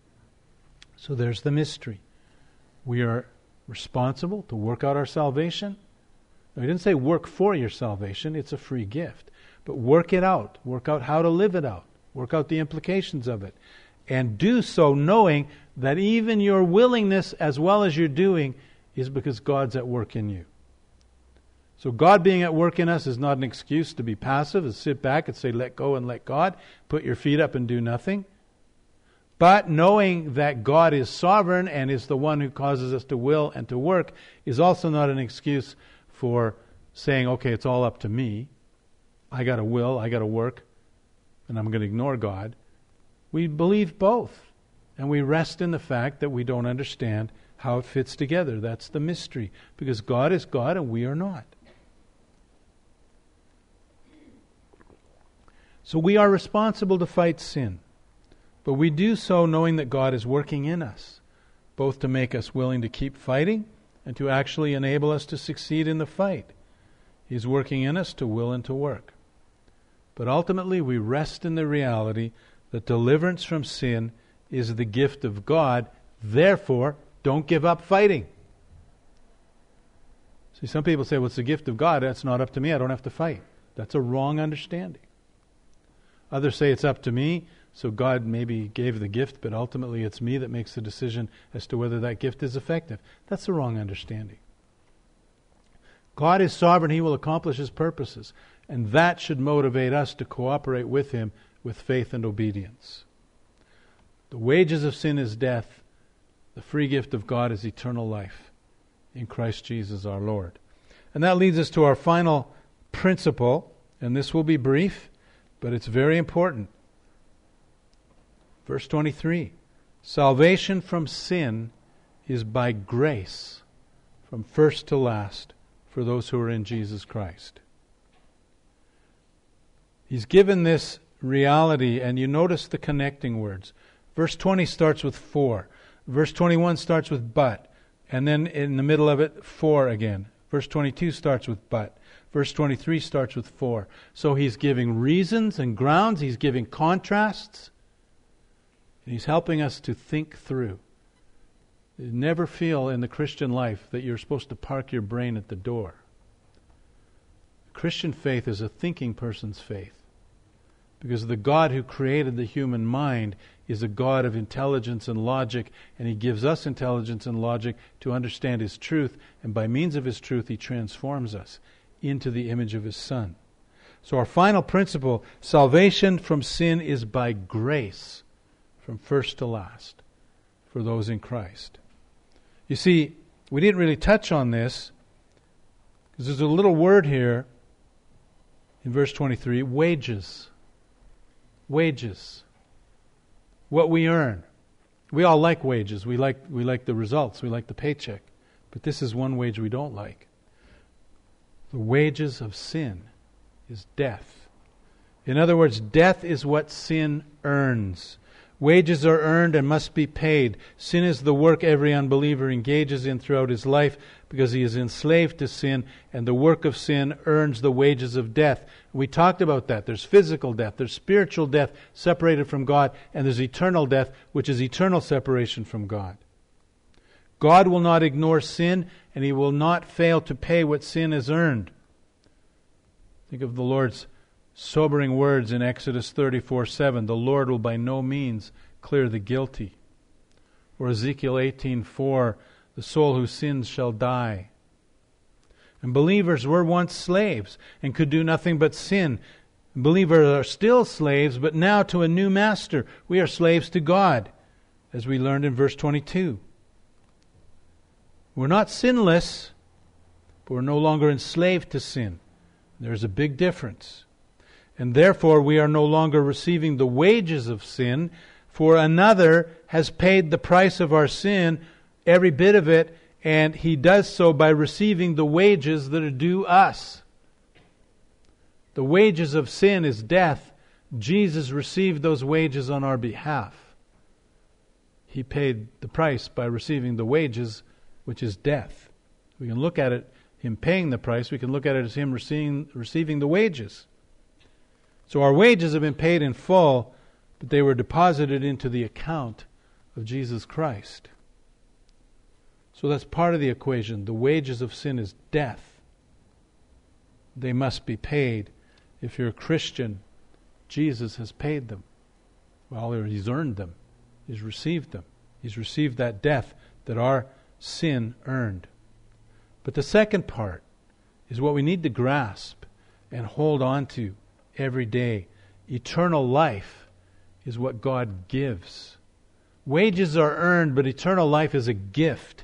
So there's the mystery. We are responsible to work out our salvation. Now, he didn't say work for your salvation, it's a free gift. But work it out. Work out how to live it out. Work out the implications of it. And do so knowing that even your willingness as well as your doing is because God's at work in you. So God being at work in us is not an excuse to be passive, to sit back and say let go and let God. Put your feet up and do nothing. But knowing that God is sovereign and is the one who causes us to will and to work is also not an excuse for saying, okay, it's all up to me. I got to will, I got to work, and I'm going to ignore God. We believe both. And we rest in the fact that we don't understand how it fits together. That's the mystery. Because God is God and we are not. So we are responsible to fight sin. But we do so knowing that God is working in us, both to make us willing to keep fighting and to actually enable us to succeed in the fight. He's working in us to will and to work. But ultimately we rest in the reality that deliverance from sin is the gift of God. Therefore, don't give up fighting. See, some people say, well, it's the gift of God. That's not up to me. I don't have to fight. That's a wrong understanding. Others say it's up to me, so God maybe gave the gift, but ultimately it's me that makes the decision as to whether that gift is effective. That's the wrong understanding. God is sovereign. He will accomplish His purposes. And that should motivate us to cooperate with Him with faith and obedience. The wages of sin is death. The free gift of God is eternal life in Christ Jesus our Lord. And that leads us to our final principle, and this will be brief, but it's very important. Verse twenty-three. Salvation from sin is by grace, from first to last, for those who are in Jesus Christ. He's given this reality, and you notice the connecting words. Verse twenty starts with for. Verse twenty-one starts with but. And then in the middle of it, for again. Verse twenty-two starts with but. Verse twenty-three starts with for. So he's giving reasons and grounds. He's giving contrasts. And he's helping us to think through. You never feel in the Christian life that you're supposed to park your brain at the door. Christian faith is a thinking person's faith. Because the God who created the human mind is a God of intelligence and logic, and He gives us intelligence and logic to understand His truth, and by means of His truth He transforms us into the image of His Son. So our final principle, salvation from sin is by grace, from first to last, for those in Christ. You see, we didn't really touch on this, because there's a little word here in verse twenty-three, wages. Wages. What we earn. We all like wages. We like we like the results. We like the paycheck. But this is one wage we don't like. The wages of sin is death. In other words, death is what sin earns. Wages are earned and must be paid. Sin is the work every unbeliever engages in throughout his life because he is enslaved to sin, and the work of sin earns the wages of death. We talked about that. There's physical death, there's spiritual death separated from God, and there's eternal death, which is eternal separation from God. God will not ignore sin, and He will not fail to pay what sin has earned. Think of the Lord's sobering words in Exodus thirty-four seven. The Lord will by no means clear the guilty. Or Ezekiel eighteen four. The soul who sins shall die. And believers were once slaves and could do nothing but sin. Believers are still slaves, but now to a new master. We are slaves to God, as we learned in verse twenty-two. We're not sinless, but we're no longer enslaved to sin. There's a big difference. And therefore we are no longer receiving the wages of sin, for another has paid the price of our sin, every bit of it, and He does so by receiving the wages that are due us. The wages of sin is death. Jesus received those wages on our behalf. He paid the price by receiving the wages, which is death. We can look at it, Him paying the price. We can look at it as Him receiving, receiving the wages. So our wages have been paid in full, but they were deposited into the account of Jesus Christ. So that's part of the equation. The wages of sin is death. They must be paid. If you're a Christian, Jesus has paid them. Well, He's earned them. He's received them. He's received that death that our sin earned. But the second part is what we need to grasp and hold on to every day. Eternal life is what God gives. Wages are earned, but eternal life is a gift.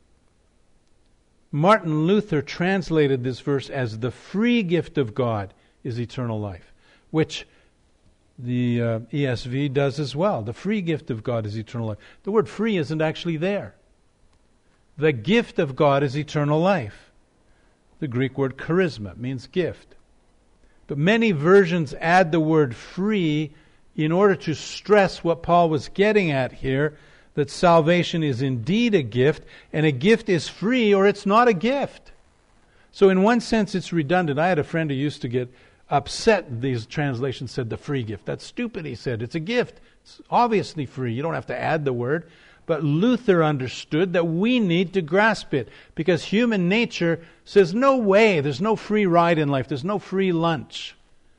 Martin Luther translated this verse as the free gift of God is eternal life, which the uh, E S V does as well. The free gift of God is eternal life. The word free isn't actually there. The gift of God is eternal life. The Greek word charisma means gift. But many versions add the word free in order to stress what Paul was getting at here, that salvation is indeed a gift, and a gift is free or it's not a gift. So in one sense it's redundant. I had a friend who used to get upset these translations said the free gift. That's stupid, he said. It's a gift. It's obviously free. You don't have to add the word. But Luther understood that we need to grasp it, because human nature says, no way, there's no free ride in life. There's no free lunch.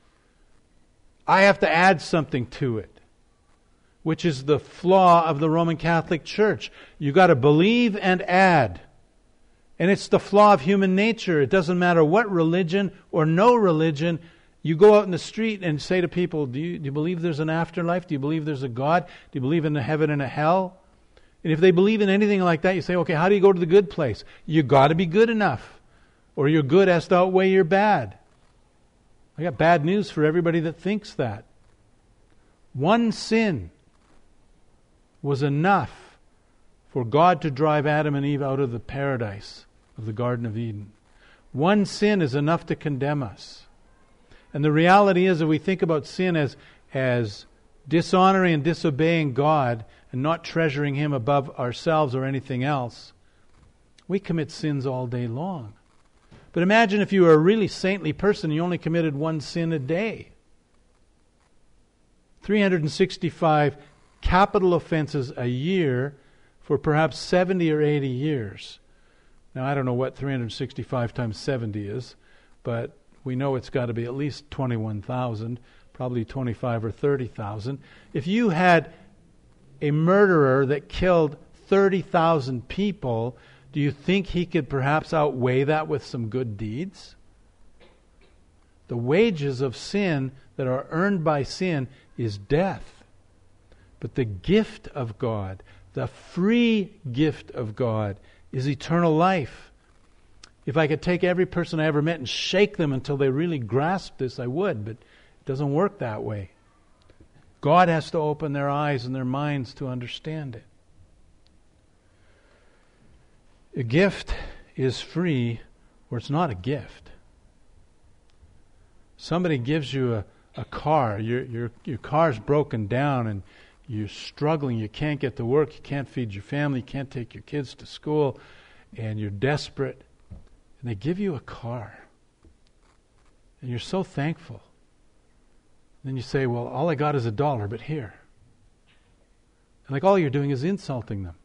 I have to add something to it, which is the flaw of the Roman Catholic Church. You've got to believe and add. And it's the flaw of human nature. It doesn't matter what religion or no religion. You go out in the street and say to people, do you, do you believe there's an afterlife? Do you believe there's a God? Do you believe in a heaven and a hell? And if they believe in anything like that, you say, okay, how do you go to the good place? You got to be good enough, or your good has to outweigh your bad. I got bad news for everybody that thinks that. One sin was enough for God to drive Adam and Eve out of the paradise of the Garden of Eden. One sin is enough to condemn us. And the reality is that we think about sin as, as dishonoring and disobeying God and not treasuring Him above ourselves or anything else. We commit sins all day long. But imagine if you were a really saintly person, you only committed one sin a day. three hundred sixty-five capital offenses a year for perhaps seventy or eighty years. Now, I don't know what three hundred sixty-five times seventy is, but we know it's got to be at least twenty-one thousand, probably twenty-five or thirty thousand. If you had a murderer that killed thirty thousand people, do you think he could perhaps outweigh that with some good deeds? The wages of sin that are earned by sin is death. But the gift of God, the free gift of God, is eternal life. If I could take every person I ever met and shake them until they really grasp this, I would, but it doesn't work that way. God has to open their eyes and their minds to understand it. A gift is free or it's not a gift. Somebody gives you a, a car, your, your, your car's broken down and you're struggling, you can't get to work, you can't feed your family, you can't take your kids to school, and you're desperate, and they give you a car. And you're so thankful. Then you say, well, all I got is a dollar, but here. And like all you're doing is insulting them.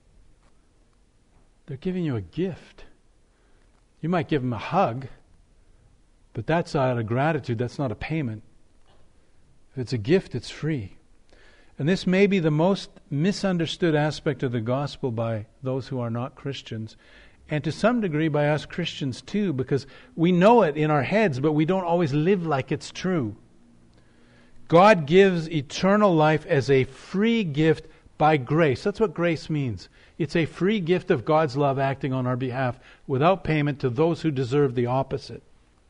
They're giving you a gift. You might give them a hug, but that's out of gratitude. That's not a payment. If it's a gift, it's free. And this may be the most misunderstood aspect of the gospel by those who are not Christians, and to some degree by us Christians too, because we know it in our heads, but we don't always live like it's true. God gives eternal life as a free gift by grace. That's what grace means. It's a free gift of God's love acting on our behalf without payment to those who deserve the opposite.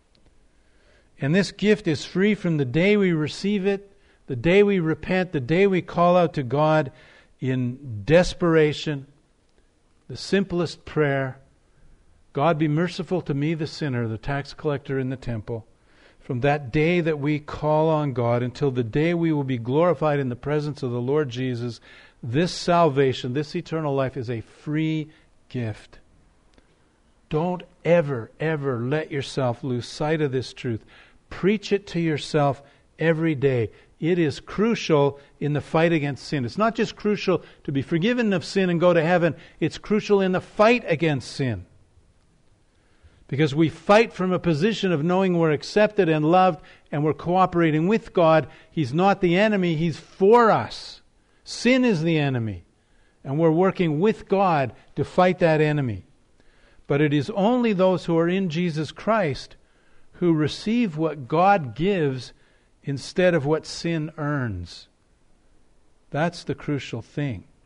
And this gift is free from the day we receive it, the day we repent, the day we call out to God in desperation, the simplest prayer, God be merciful to me, the sinner, the tax collector in the temple. From that day that we call on God until the day we will be glorified in the presence of the Lord Jesus, this salvation, this eternal life is a free gift. Don't ever, ever let yourself lose sight of this truth. Preach it to yourself every day. It is crucial in the fight against sin. It's not just crucial to be forgiven of sin and go to heaven. It's crucial in the fight against sin. Because we fight from a position of knowing we're accepted and loved and we're cooperating with God. He's not the enemy, He's for us. Sin is the enemy. And we're working with God to fight that enemy. But it is only those who are in Jesus Christ who receive what God gives instead of what sin earns. That's the crucial thing.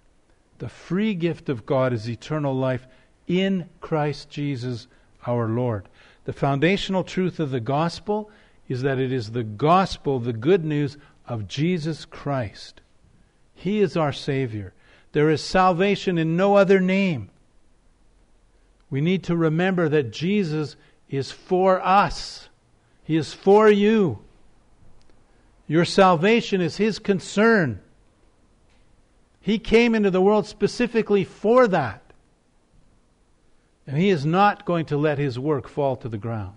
The free gift of God is eternal life in Christ Jesus our Lord. The foundational truth of the gospel is that it is the gospel, the good news of Jesus Christ. He is our Savior. There is salvation in no other name. We need to remember that Jesus is for us. He is for you. Your salvation is His concern. He came into the world specifically for that. And He is not going to let His work fall to the ground.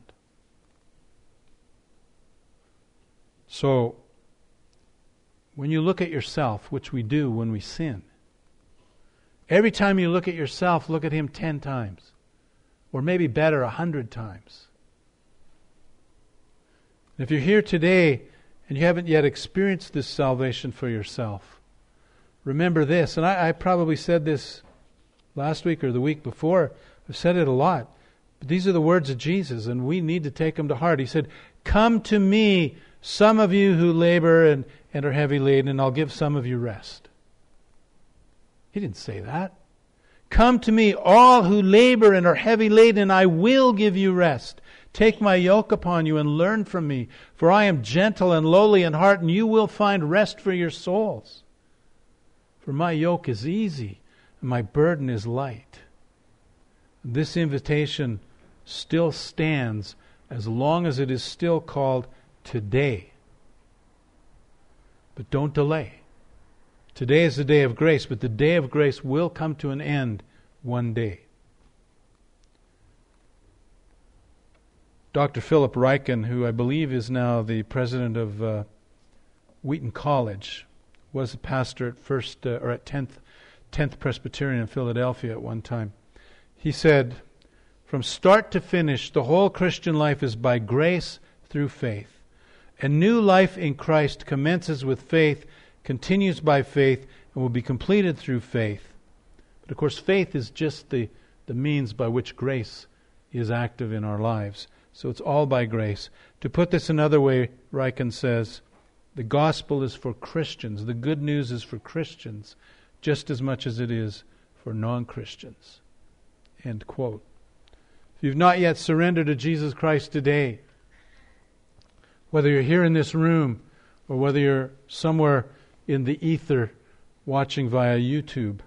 So, when you look at yourself, which we do when we sin, every time you look at yourself, look at Him ten times. Or maybe better, a hundred times. If you're here today and you haven't yet experienced this salvation for yourself, remember this, and I, I probably said this last week or the week before. I've said it a lot. But these are the words of Jesus, and we need to take them to heart. He said, "Come to me, some of you who labor and, and are heavy laden, and I'll give some of you rest." He didn't say that. "Come to me, all who labor and are heavy laden, and I will give you rest. Take my yoke upon you and learn from me, for I am gentle and lowly in heart, and you will find rest for your souls. For my yoke is easy, and my burden is light." This invitation still stands as long as it is still called today. But don't delay. Today is the day of grace, but the day of grace will come to an end one day. Doctor Philip Ryken, who I believe is now the president of uh, Wheaton College, was a pastor at first uh, or at tenth, tenth Presbyterian in Philadelphia at one time. He said, "From start to finish, the whole Christian life is by grace through faith. A new life in Christ commences with faith, continues by faith, and will be completed through faith." But of course, faith is just the, the means by which grace is active in our lives. So it's all by grace. To put this another way, Ryken says, the gospel is for Christians. The good news is for Christians just as much as it is for non-Christians. End quote. If you've not yet surrendered to Jesus Christ today, whether you're here in this room or whether you're somewhere in the ether watching via YouTube,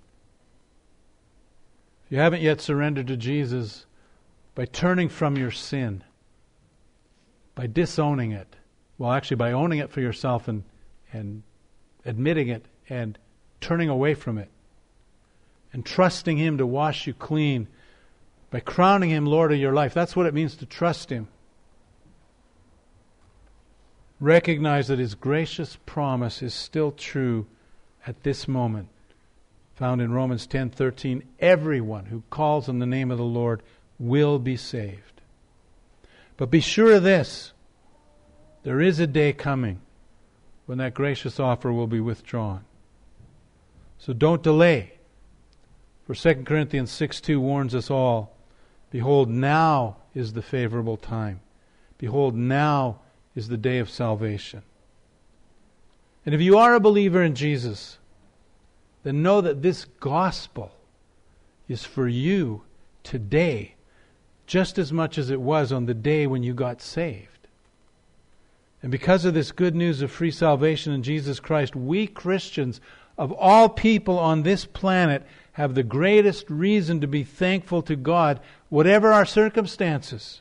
if you haven't yet surrendered to Jesus, by turning from your sin, by disowning it, well actually by owning it for yourself and, and admitting it and turning away from it, and trusting Him to wash you clean, by crowning Him Lord of your life. That's what it means to trust Him. Recognize that His gracious promise is still true at this moment. Found in Romans ten thirteen, everyone who calls on the name of the Lord will be saved. But be sure of this, there is a day coming when that gracious offer will be withdrawn. So don't delay. For Second Corinthians six two warns us all, "Behold, now is the favorable time. Behold, now is the day of salvation." And if you are a believer in Jesus, then know that this gospel is for you today, just as much as it was on the day when you got saved. And because of this good news of free salvation in Jesus Christ, we Christians of all people on this planet have the greatest reason to be thankful to God, whatever our circumstances.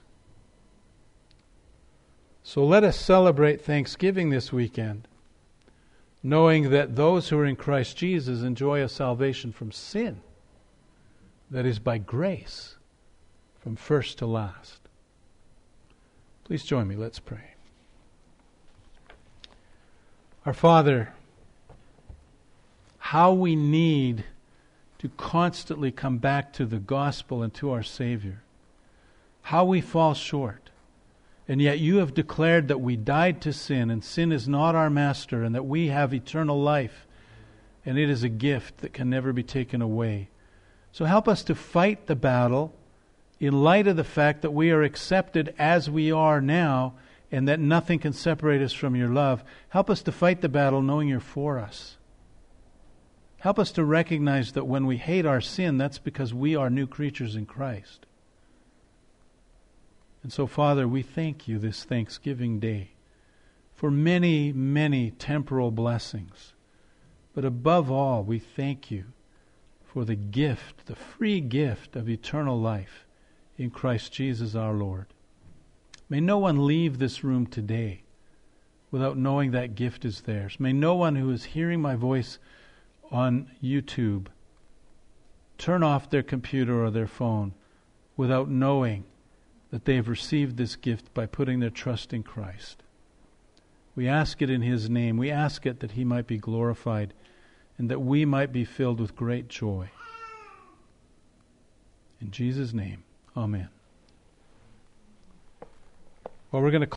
So let us celebrate Thanksgiving this weekend, knowing that those who are in Christ Jesus enjoy a salvation from sin that is by grace, from first to last. Please join me, let's pray. Our Father, how we need to constantly come back to the gospel and to our Savior. How we fall short. And yet you have declared that we died to sin, and sin is not our master, and that we have eternal life, and it is a gift that can never be taken away. So help us to fight the battle in light of the fact that we are accepted as we are now, and that nothing can separate us from your love. Help us to fight the battle knowing you're for us. Help us to recognize that when we hate our sin, that's because we are new creatures in Christ. And so, Father, we thank you this Thanksgiving Day for many, many temporal blessings. But above all, we thank you for the gift, the free gift of eternal life in Christ Jesus our Lord. May no one leave this room today without knowing that gift is theirs. May no one who is hearing my voice on YouTube turn off their computer or their phone without knowing that they have received this gift by putting their trust in Christ. We ask it in His name. We ask it that He might be glorified and that we might be filled with great joy. In Jesus' name, amen. Well, we're going to